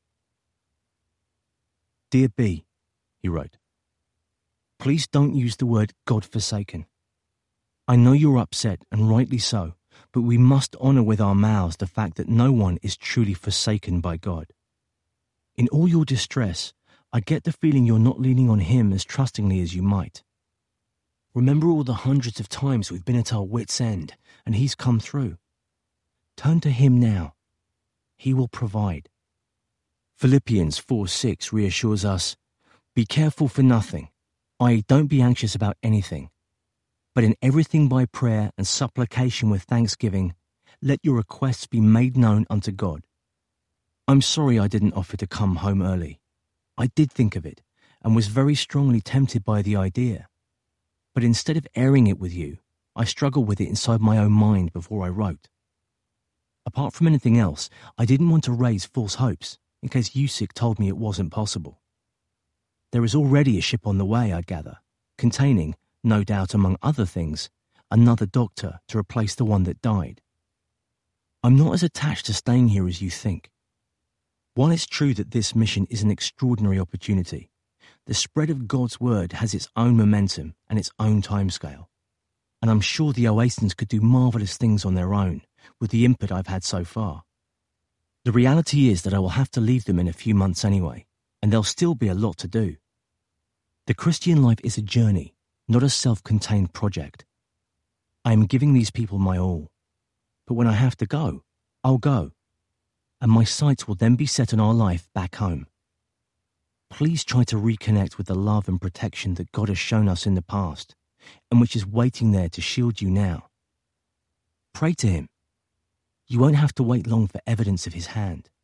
Dear B, he wrote, please don't use the word God-forsaken. I know you're upset, and rightly so, but we must honor with our mouths the fact that no one is truly forsaken by God. In all your distress, I get the feeling you're not leaning on him as trustingly as you might. Remember all the hundreds of times we've been at our wits' end, and he's come through. Turn to him now. He will provide. Philippians four six reassures us, be careful for nothing, that is, don't be anxious about anything, but in everything by prayer and supplication with thanksgiving, let your requests be made known unto God. I'm sorry I didn't offer to come home early. I did think of it, and was very strongly tempted by the idea. But instead of airing it with you, I struggled with it inside my own mind before I wrote. Apart from anything else, I didn't want to raise false hopes, in case Usyk told me it wasn't possible. There is already a ship on the way, I gather, containing, no doubt among other things, another doctor to replace the one that died. I'm not as attached to staying here as you think. While it's true that this mission is an extraordinary opportunity, the spread of God's word has its own momentum and its own timescale, and I'm sure the Oasans could do marvelous things on their own with the input I've had so far. The reality is that I will have to leave them in a few months anyway, and there'll still be a lot to do. The Christian life is a journey, not a self-contained project. I am giving these people my all, but when I have to go, I'll go, and my sights will then be set on our life back home. Please try to reconnect with the love and protection that God has shown us in the past, and which is waiting there to shield you now. Pray to him. You won't have to wait long for evidence of his hand,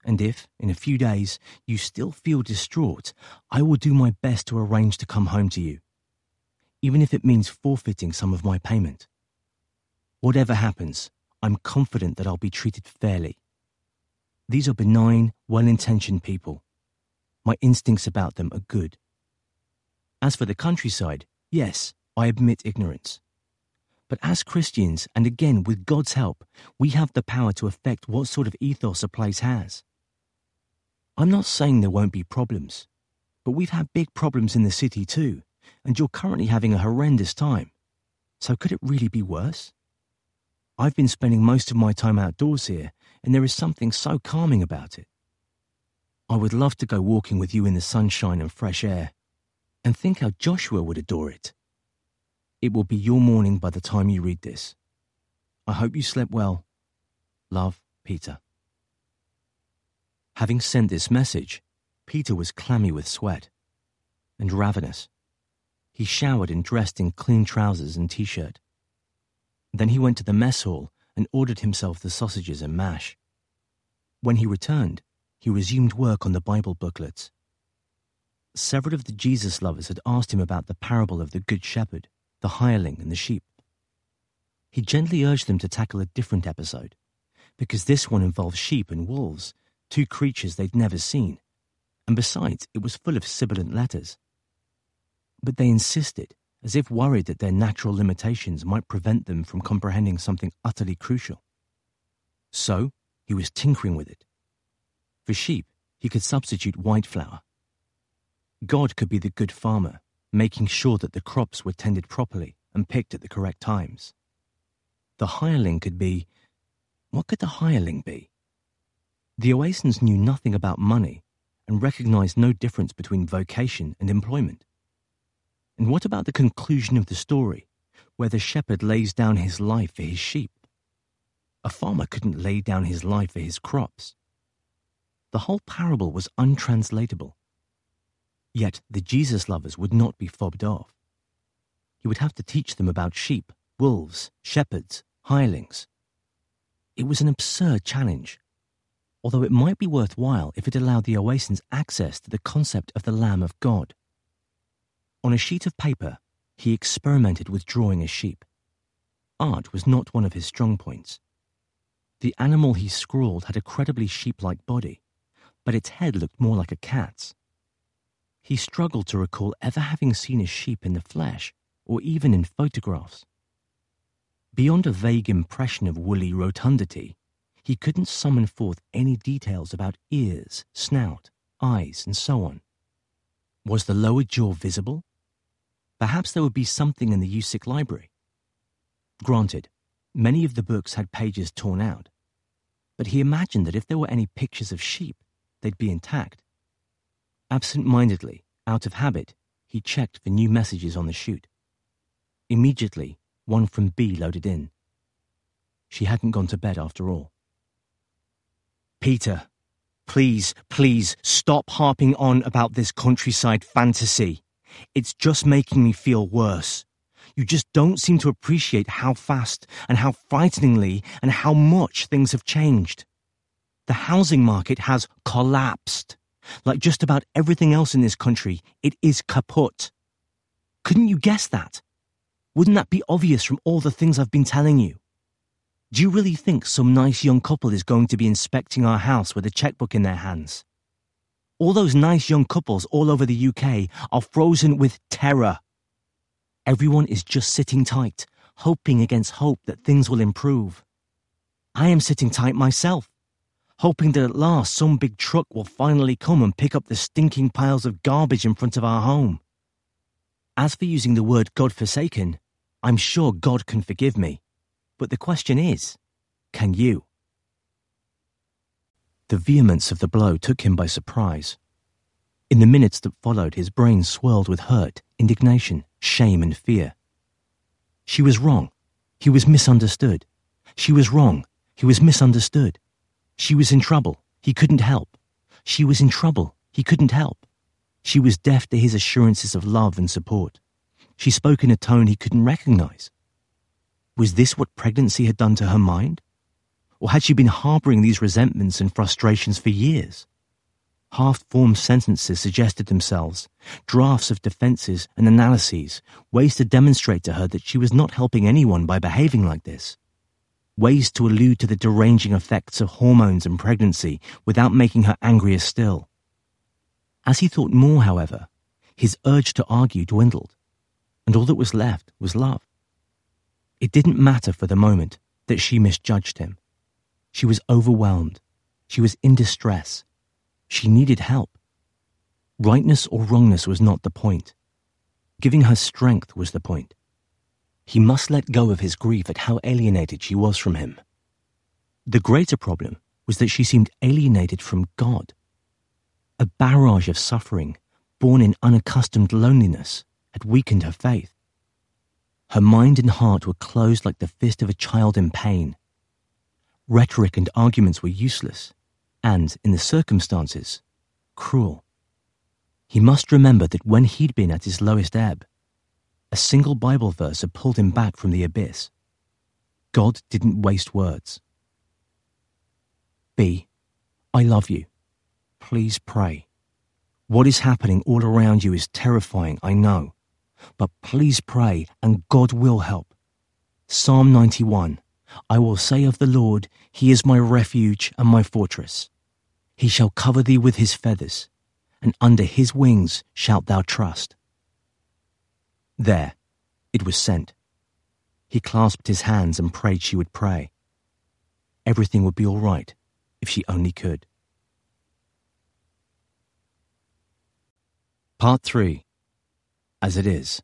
And if, in a few days, you still feel distraught, I will do my best to arrange to come home to you, even if it means forfeiting some of my payment. Whatever happens, I'm confident that I'll be treated fairly. These are benign, well-intentioned people. My instincts about them are good. As for the countryside, yes, I admit ignorance. But as Christians, and again with God's help, we have the power to affect what sort of ethos a place has. I'm not saying there won't be problems, but we've had big problems in the city too, and you're currently having a horrendous time. So could it really be worse? I've been spending most of my time outdoors here, and there is something so calming about it. I would love to go walking with you in the sunshine and fresh air, and think how Joshua would adore it. It will be your morning by the time you read this. I hope you slept well. Love, Peter. Having sent this message, Peter was clammy with sweat and ravenous. He showered and dressed in clean trousers and t-shirt. Then he went to the mess hall and ordered himself the sausages and mash. When he returned, he resumed work on the Bible booklets. Several of the Jesus lovers had asked him about the parable of the Good Shepherd, the hireling, and the sheep. He gently urged them to tackle a different episode, because this one involves sheep and wolves, two creatures they'd never seen, and besides, it was full of sibilant letters. But they insisted, as if worried that their natural limitations might prevent them from comprehending something utterly crucial. So, he was tinkering with it. For sheep, he could substitute white flour. God could be the good farmer, making sure that the crops were tended properly and picked at the correct times. The hireling could be... What could the hireling be? The Oasans knew nothing about money and recognized no difference between vocation and employment. And what about the conclusion of the story, where the shepherd lays down his life for his sheep? A farmer couldn't lay down his life for his crops. The whole parable was untranslatable. Yet the Jesus lovers would not be fobbed off. He would have to teach them about sheep, wolves, shepherds, hirelings. It was an absurd challenge, although it might be worthwhile if it allowed the Oasans access to the concept of the Lamb of God. On a sheet of paper, he experimented with drawing a sheep. Art was not one of his strong points. The animal he scrawled had a credibly sheep-like body, but its head looked more like a cat's. He struggled to recall ever having seen a sheep in the flesh, or even in photographs. Beyond a vague impression of woolly rotundity, he couldn't summon forth any details about ears, snout, eyes, and so on. Was the lower jaw visible? Perhaps there would be something in the U S I C library. Granted, many of the books had pages torn out, but he imagined that if there were any pictures of sheep, they'd be intact. Absent-mindedly, out of habit, he checked for new messages on the chute. Immediately, one from B loaded in. She hadn't gone to bed after all. Peter, please, please stop harping on about this countryside fantasy. It's just making me feel worse. You just don't seem to appreciate how fast and how frighteningly and how much things have changed. The housing market has collapsed. Like just about everything else in this country, it is kaput. Couldn't you guess that? Wouldn't that be obvious from all the things I've been telling you? Do you really think some nice young couple is going to be inspecting our house with a checkbook in their hands? All those nice young couples all over the U K are frozen with terror. Everyone is just sitting tight, hoping against hope that things will improve. I am sitting tight myself, hoping that at last some big truck will finally come and pick up the stinking piles of garbage in front of our home. As for using the word godforsaken, I'm sure God can forgive me. But the question is, can you? The vehemence of the blow took him by surprise. In the minutes that followed, his brain swirled with hurt, indignation, shame, and fear. She was wrong. He was misunderstood. She was wrong. He was misunderstood. She was in trouble. He couldn't help. She was in trouble. He couldn't help. She was deaf to his assurances of love and support. She spoke in a tone he couldn't recognize. Was this what pregnancy had done to her mind? Or had she been harbouring these resentments and frustrations for years? Half-formed sentences suggested themselves, drafts of defences and analyses, ways to demonstrate to her that she was not helping anyone by behaving like this. Ways to allude to the deranging effects of hormones and pregnancy without making her angrier still. As he thought more, however, his urge to argue dwindled, and all that was left was love. It didn't matter for the moment that she misjudged him. She was overwhelmed. She was in distress. She needed help. Rightness or wrongness was not the point. Giving her strength was the point. He must let go of his grief at how alienated she was from him. The greater problem was that she seemed alienated from God. A barrage of suffering, born in unaccustomed loneliness, had weakened her faith. Her mind and heart were closed like the fist of a child in pain. Rhetoric and arguments were useless, and, in the circumstances, cruel. He must remember that when he'd been at his lowest ebb, a single Bible verse had pulled him back from the abyss. God didn't waste words. B, I love you. Please pray. What is happening all around you is terrifying, I know. But please pray, and God will help. Psalm ninety-one. I will say of the Lord, He is my refuge and my fortress. He shall cover thee with his feathers, and under his wings shalt thou trust. There, it was sent. He clasped his hands and prayed she would pray. Everything would be all right if she only could. Part three. As it is.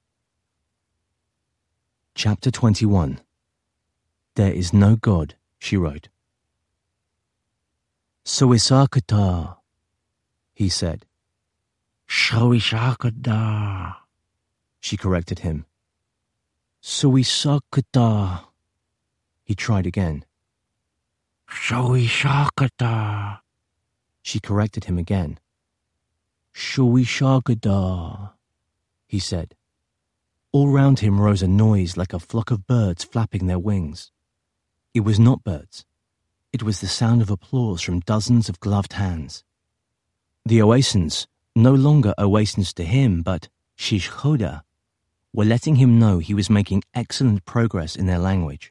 Chapter twenty-one. There is no God, she wrote. Suisakata, he said. Suisakata, she corrected him. Suisakata, he tried again. Suisakata, she corrected him again. Suishagada, he said. All round him rose a noise like a flock of birds flapping their wings. It was not birds. It was the sound of applause from dozens of gloved hands. The oasins, no longer oasins to him, but Shishkhoda, were letting him know he was making excellent progress in their language.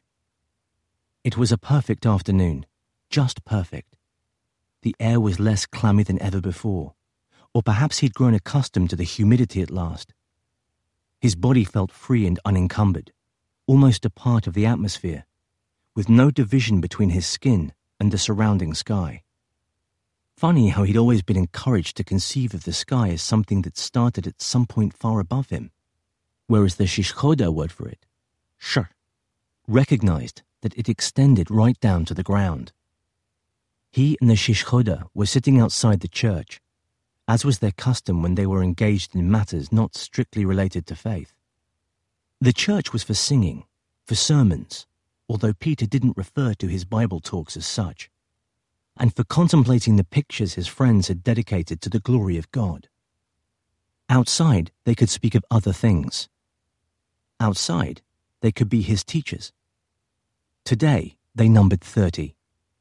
It was a perfect afternoon, just perfect. The air was less clammy than ever before, or perhaps he'd grown accustomed to the humidity at last. His body felt free and unencumbered, almost a part of the atmosphere, with no division between his skin and the surrounding sky. Funny how he'd always been encouraged to conceive of the sky as something that started at some point far above him, whereas the Shishkhoda word for it, shur, recognized that it extended right down to the ground. He and the Shishkhoda were sitting outside the church, as was their custom when they were engaged in matters not strictly related to faith. The church was for singing, for sermons, although Peter didn't refer to his Bible talks as such, and for contemplating the pictures his friends had dedicated to the glory of God. Outside, they could speak of other things. Outside, they could be his teachers. Today, they numbered thirty.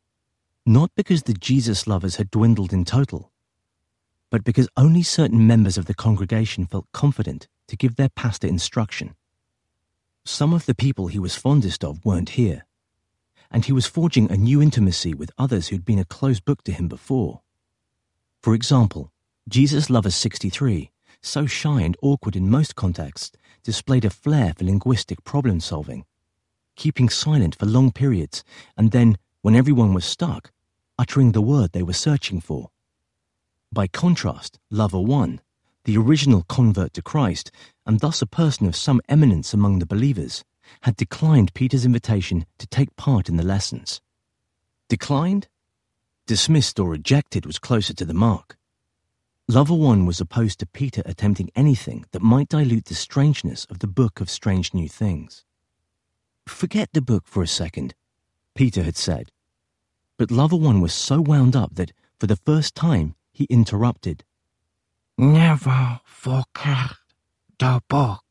Not because the Jesus lovers had dwindled in total, but because only certain members of the congregation felt confident to give their pastor instruction. Some of the people he was fondest of weren't here, and he was forging a new intimacy with others who'd been a closed book to him before. For example, Jesus Lover sixty-three, so shy and awkward in most contexts, displayed a flair for linguistic problem-solving, keeping silent for long periods, and then, when everyone was stuck, uttering the word they were searching for. By contrast, Lover one, the original convert to Christ, and thus a person of some eminence among the believers, had declined Peter's invitation to take part in the lessons. Declined? Dismissed or rejected was closer to the mark. Lover one was opposed to Peter attempting anything that might dilute the strangeness of the book of strange new things. Forget the book for a second, Peter had said. But Lover one was so wound up that, for the first time, he interrupted. Never forget the book.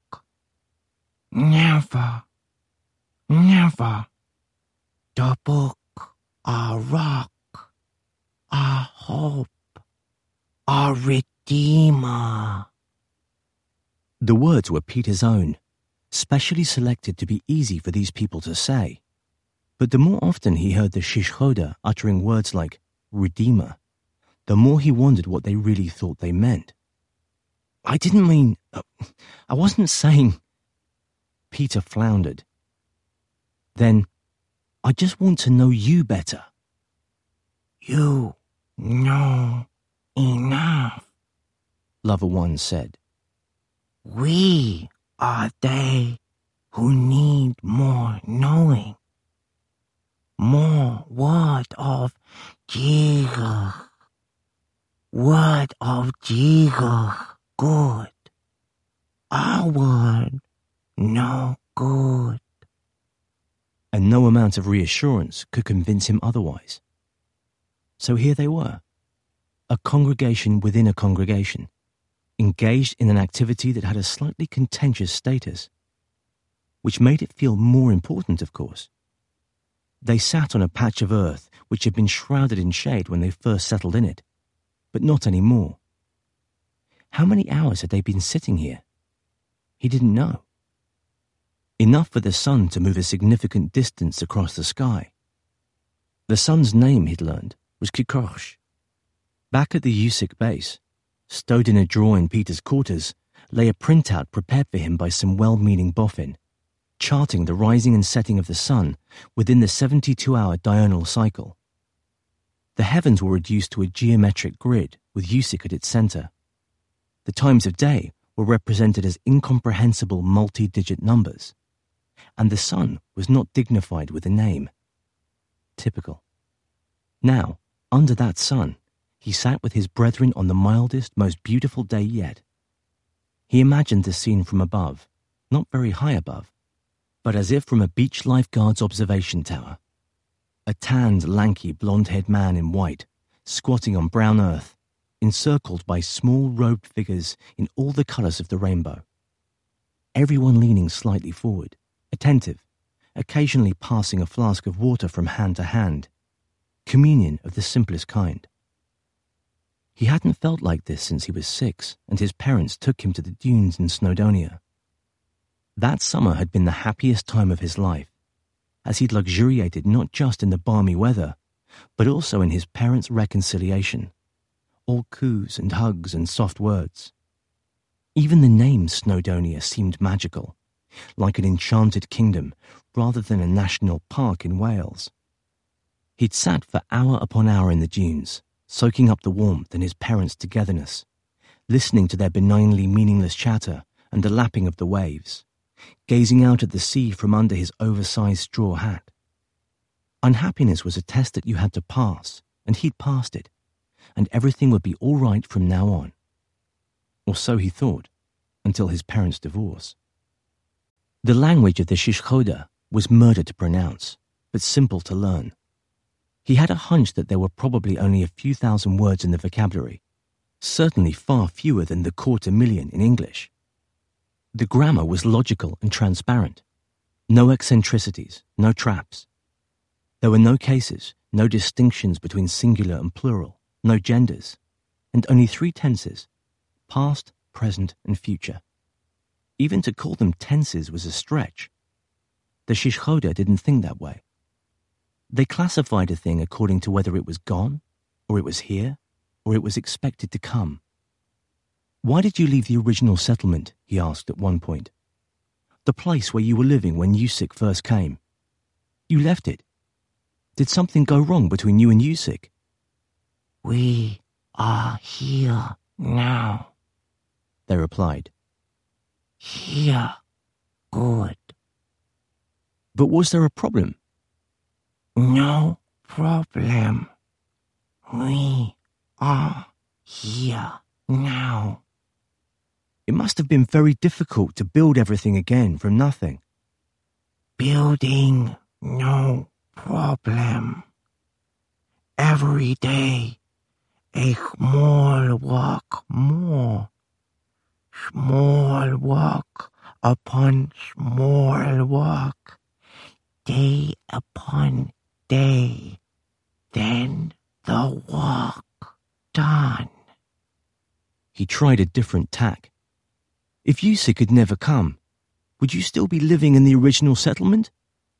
Never, never the book. our rock, our hope, our Redeemer. The words were Peter's own, specially selected to be easy for these people to say. But the more often he heard the Shishchoda uttering words like Redeemer, the more he wondered what they really thought they meant. I didn't mean... Uh, I wasn't saying... Peter floundered. Then, I just want to know you better. You know enough, Lover One said. We are they who need more knowing. More word of Jesus. Word of Jesus good. Our word no good. And no amount of reassurance could convince him otherwise. So here they were, a congregation within a congregation, engaged in an activity that had a slightly contentious status, which made it feel more important, of course. They sat on a patch of earth which had been shrouded in shade when they first settled in it, but not anymore. How many hours had they been sitting here? He didn't know. Enough for the sun to move a significant distance across the sky. The sun's name, he'd learned, was Kikorsh. Back at the U S I C base, stowed in a drawer in Peter's quarters, lay a printout prepared for him by some well-meaning boffin, charting the rising and setting of the sun within the seventy-two hour diurnal cycle. The heavens were reduced to a geometric grid with U S I C at its center. The times of day were represented as incomprehensible multi-digit numbers, and the sun was not dignified with a name. Typical. Now, under that sun, he sat with his brethren on the mildest, most beautiful day yet. He imagined the scene from above, not very high above, but as if from a beach lifeguard's observation tower. A tanned, lanky, blonde-haired man in white, squatting on brown earth, encircled by small robed figures in all the colors of the rainbow. Everyone leaning slightly forward, attentive, occasionally passing a flask of water from hand to hand. Communion of the simplest kind. He hadn't felt like this since he was six and his parents took him to the dunes in Snowdonia. That summer had been the happiest time of his life, as he'd luxuriated not just in the balmy weather, but also in his parents' reconciliation, all coos and hugs and soft words. Even the name Snowdonia seemed magical, like an enchanted kingdom rather than a national park in Wales. He'd sat for hour upon hour in the dunes, soaking up the warmth and his parents' togetherness, listening to their benignly meaningless chatter and the lapping of the waves, gazing out at the sea from under his oversized straw hat. Unhappiness was a test that you had to pass, and he'd passed it, and everything would be all right from now on. Or so he thought, until his parents' divorce. The language of the Shishchoda was murder to pronounce, but simple to learn. He had a hunch that there were probably only a few thousand words in the vocabulary, certainly far fewer than the quarter million in English. The grammar was logical and transparent. No eccentricities, no traps. There were no cases, no distinctions between singular and plural, no genders, and only three tenses, past, present, and future. Even to call them tenses was a stretch. The Shishchoda didn't think that way. They classified a thing according to whether it was gone, or it was here, or it was expected to come. Why did you leave the original settlement, he asked at one point. The place where you were living when U S I C first came. You left it. Did something go wrong between you and U S I C? We are here now, they replied. Here, good. But was there a problem? No problem. We are here now. It must have been very difficult to build everything again from nothing. Building, no problem. Every day, a small walk more. Small walk upon small walk. Day upon day. then the work done. He tried a different tack. If Yusik had never come, would you still be living in the original settlement?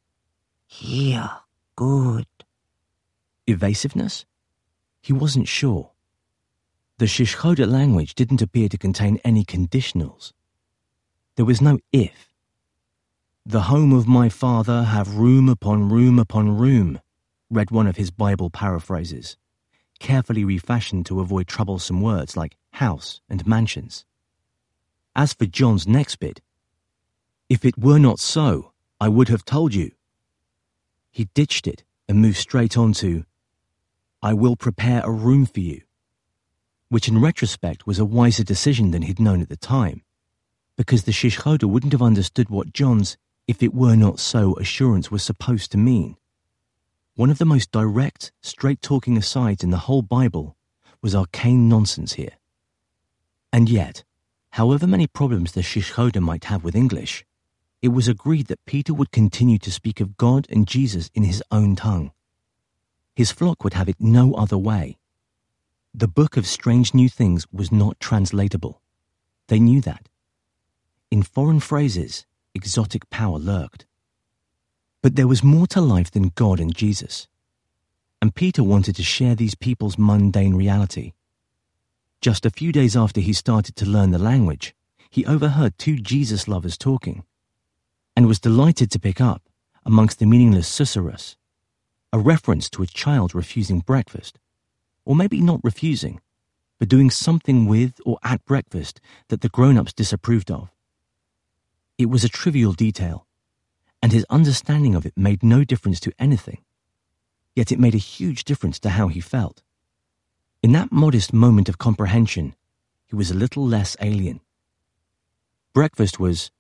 Here, good. Evasiveness? He wasn't sure. The Shishkhoda language didn't appear to contain any conditionals. There was no if. The home of my father have room upon room upon room, read one of his Bible paraphrases, carefully refashioned to avoid troublesome words like house and mansions. As for John's next bit, if it were not so, I would have told you. He ditched it and moved straight on to, I will prepare a room for you, which in retrospect was a wiser decision than he'd known at the time, because the Shishkhoda wouldn't have understood what John's if it were not so assurance was supposed to mean. One of the most direct, straight-talking asides in the whole Bible was arcane nonsense here. And yet, however many problems the Shishkhoda might have with English, it was agreed that Peter would continue to speak of God and Jesus in his own tongue. His flock would have it no other way. The book of strange new things was not translatable. They knew that. In foreign phrases, exotic power lurked. But there was more to life than God and Jesus. And Peter wanted to share these people's mundane reality. Just a few days after he started to learn the language, he overheard two Jesus lovers talking, and was delighted to pick up, amongst the meaningless susurrus, a reference to a child refusing breakfast, or maybe not refusing, but doing something with or at breakfast that the grown-ups disapproved of. It was a trivial detail, and his understanding of it made no difference to anything, yet it made a huge difference to how he felt. In that modest moment of comprehension, he was a little less alien. Breakfast was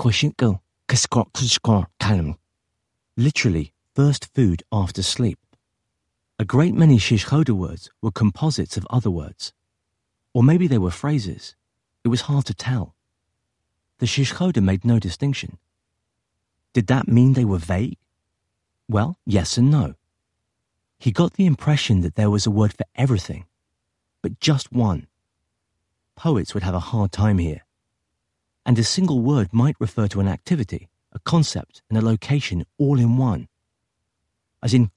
literally first food after sleep. A great many Shishkhoda words were composites of other words, or maybe they were phrases. It was hard to tell. The Shishkhoda made no distinction. Did that mean they were vague? Well, yes and no. He got the impression that there was a word for everything, but just one. Poets would have a hard time here. And a single word might refer to an activity, a concept, and a location all in one. As in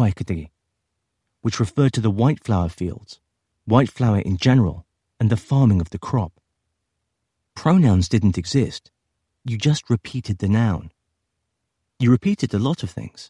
which referred to the white flower fields, white flower in general, and the farming of the crop. Pronouns didn't exist. You just repeated the noun. You repeated a lot of things.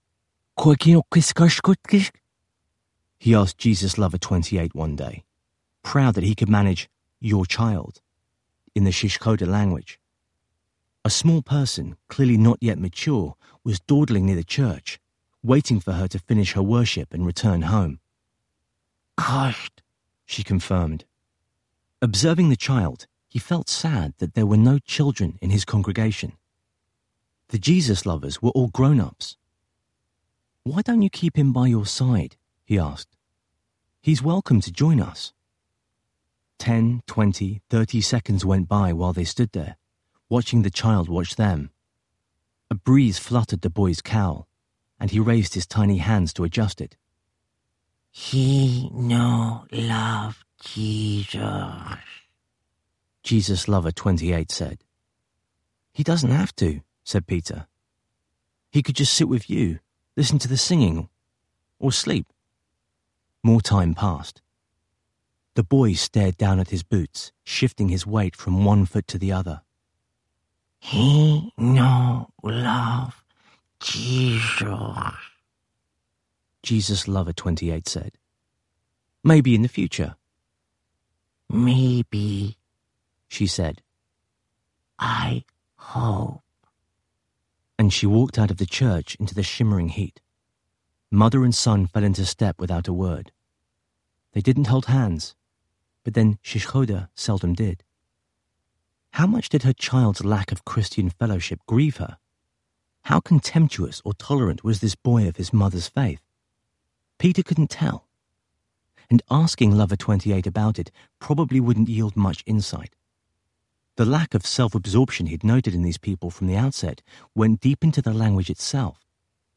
He asked Jesus Lover twenty-eight one day, proud that he could manage your child in the Shishkhoda language. A small person, clearly not yet mature, was dawdling near the church, waiting for her to finish her worship and return home. Gosh, she confirmed. Observing the child, he felt sad that there were no children in his congregation. The Jesus lovers were all grown-ups. Why don't you keep him by your side? He asked. He's welcome to join us. Ten, twenty, thirty seconds went by while they stood there, watching the child watch them. A breeze fluttered the boy's cowl, and he raised his tiny hands to adjust it. He no love Jesus, Jesus Lover twenty-eight said. He doesn't have to, said Peter. He could just sit with you, listen to the singing, or sleep. More time passed. The boy stared down at his boots, shifting his weight from one foot to the other. He no love Jesus, Jesus Lover twenty-eight said. Maybe in the future. Maybe, she said. I hope. And she walked out of the church into the shimmering heat. Mother and son fell into step without a word. They didn't hold hands, but then Shishkhoda seldom did. How much did her child's lack of Christian fellowship grieve her? How contemptuous or tolerant was this boy of his mother's faith? Peter couldn't tell. And asking Lover twenty-eight about it probably wouldn't yield much insight. The lack of self-absorption he'd noted in these people from the outset went deep into the language itself.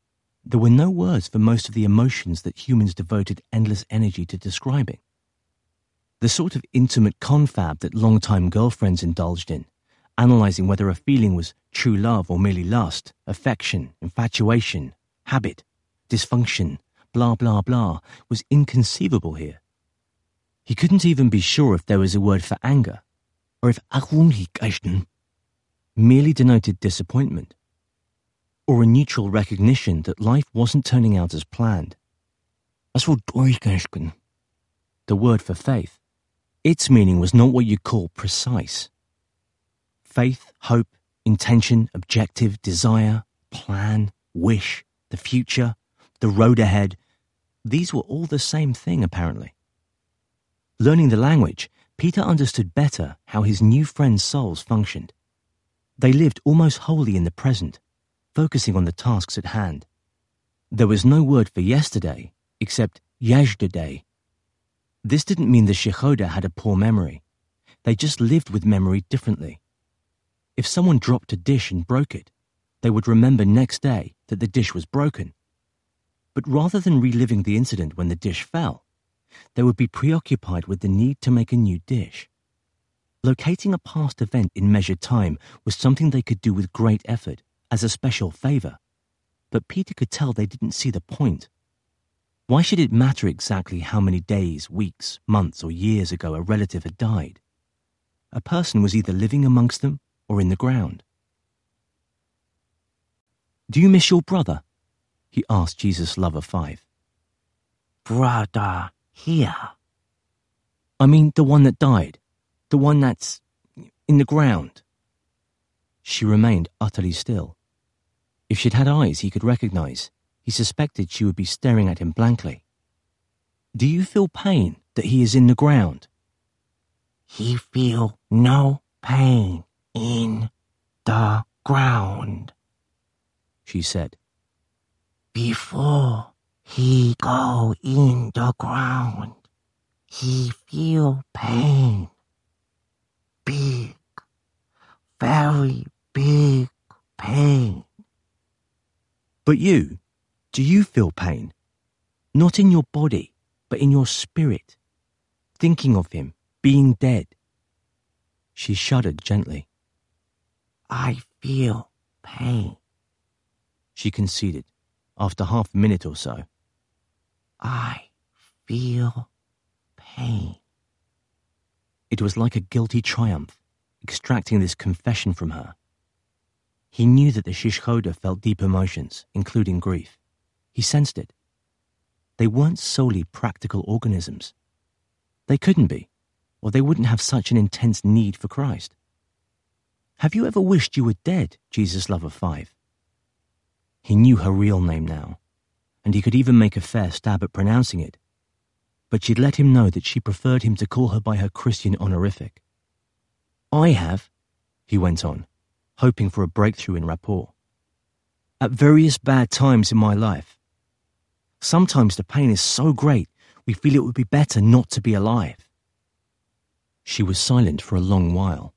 There were no words for most of the emotions that humans devoted endless energy to describing. The sort of intimate confab that long-time girlfriends indulged in, analysing whether a feeling was true love or merely lust, affection, infatuation, habit, dysfunction, blah blah blah, was inconceivable here. He couldn't even be sure if there was a word for anger, or if "Arunhikeishn" merely denoted disappointment, or a neutral recognition that life wasn't turning out as planned. As for "Durchgeishn," the word for faith, its meaning was not what you'd call precise. Faith, hope, intention, objective, desire, plan, wish, the future, the road ahead, these were all the same thing apparently. Learning the language, Peter understood better how his new friends' souls functioned. They lived almost wholly in the present, focusing on the tasks at hand. There was no word for yesterday except yesterday. This didn't mean the Shechoda had a poor memory. They just lived with memory differently. If someone dropped a dish and broke it, they would remember next day that the dish was broken. But rather than reliving the incident when the dish fell, they would be preoccupied with the need to make a new dish. Locating a past event in measured time was something they could do with great effort, as a special favor. But Peter could tell they didn't see the point. Why should it matter exactly how many days, weeks, months, or years ago a relative had died? A person was either living amongst them or in the ground. Do you miss your brother? He asked Jesus' lover five. Brother here. I mean the one that died. The one that's in the ground. She remained utterly still. If she'd had eyes he could recognize, he suspected she would be staring at him blankly. Do you feel pain that he is in the ground? He feel no pain in the ground, she said. Before he go in the ground, he feel pain. Big, very big pain. But you, do you feel pain? Not in your body, but in your spirit, thinking of him being dead. She shuddered gently. I feel pain, she conceded, after half a minute or so. I feel pain. It was like a guilty triumph, extracting this confession from her. He knew that the Shishchoda felt deep emotions, including grief. He sensed it. They weren't solely practical organisms. They couldn't be, or they wouldn't have such an intense need for Christ. Have you ever wished you were dead, Jesus lover five? He knew her real name now, and he could even make a fair stab at pronouncing it. But she'd let him know that she preferred him to call her by her Christian honorific. I have, he went on, hoping for a breakthrough in rapport. At various bad times in my life. Sometimes the pain is so great, we feel it would be better not to be alive. She was silent for a long while.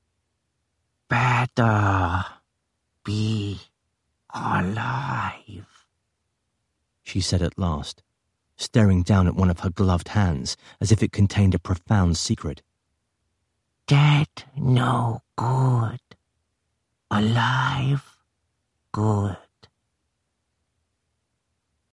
Better be alive, she said at last, staring down at one of her gloved hands as if it contained a profound secret. Dead no good. Alive good.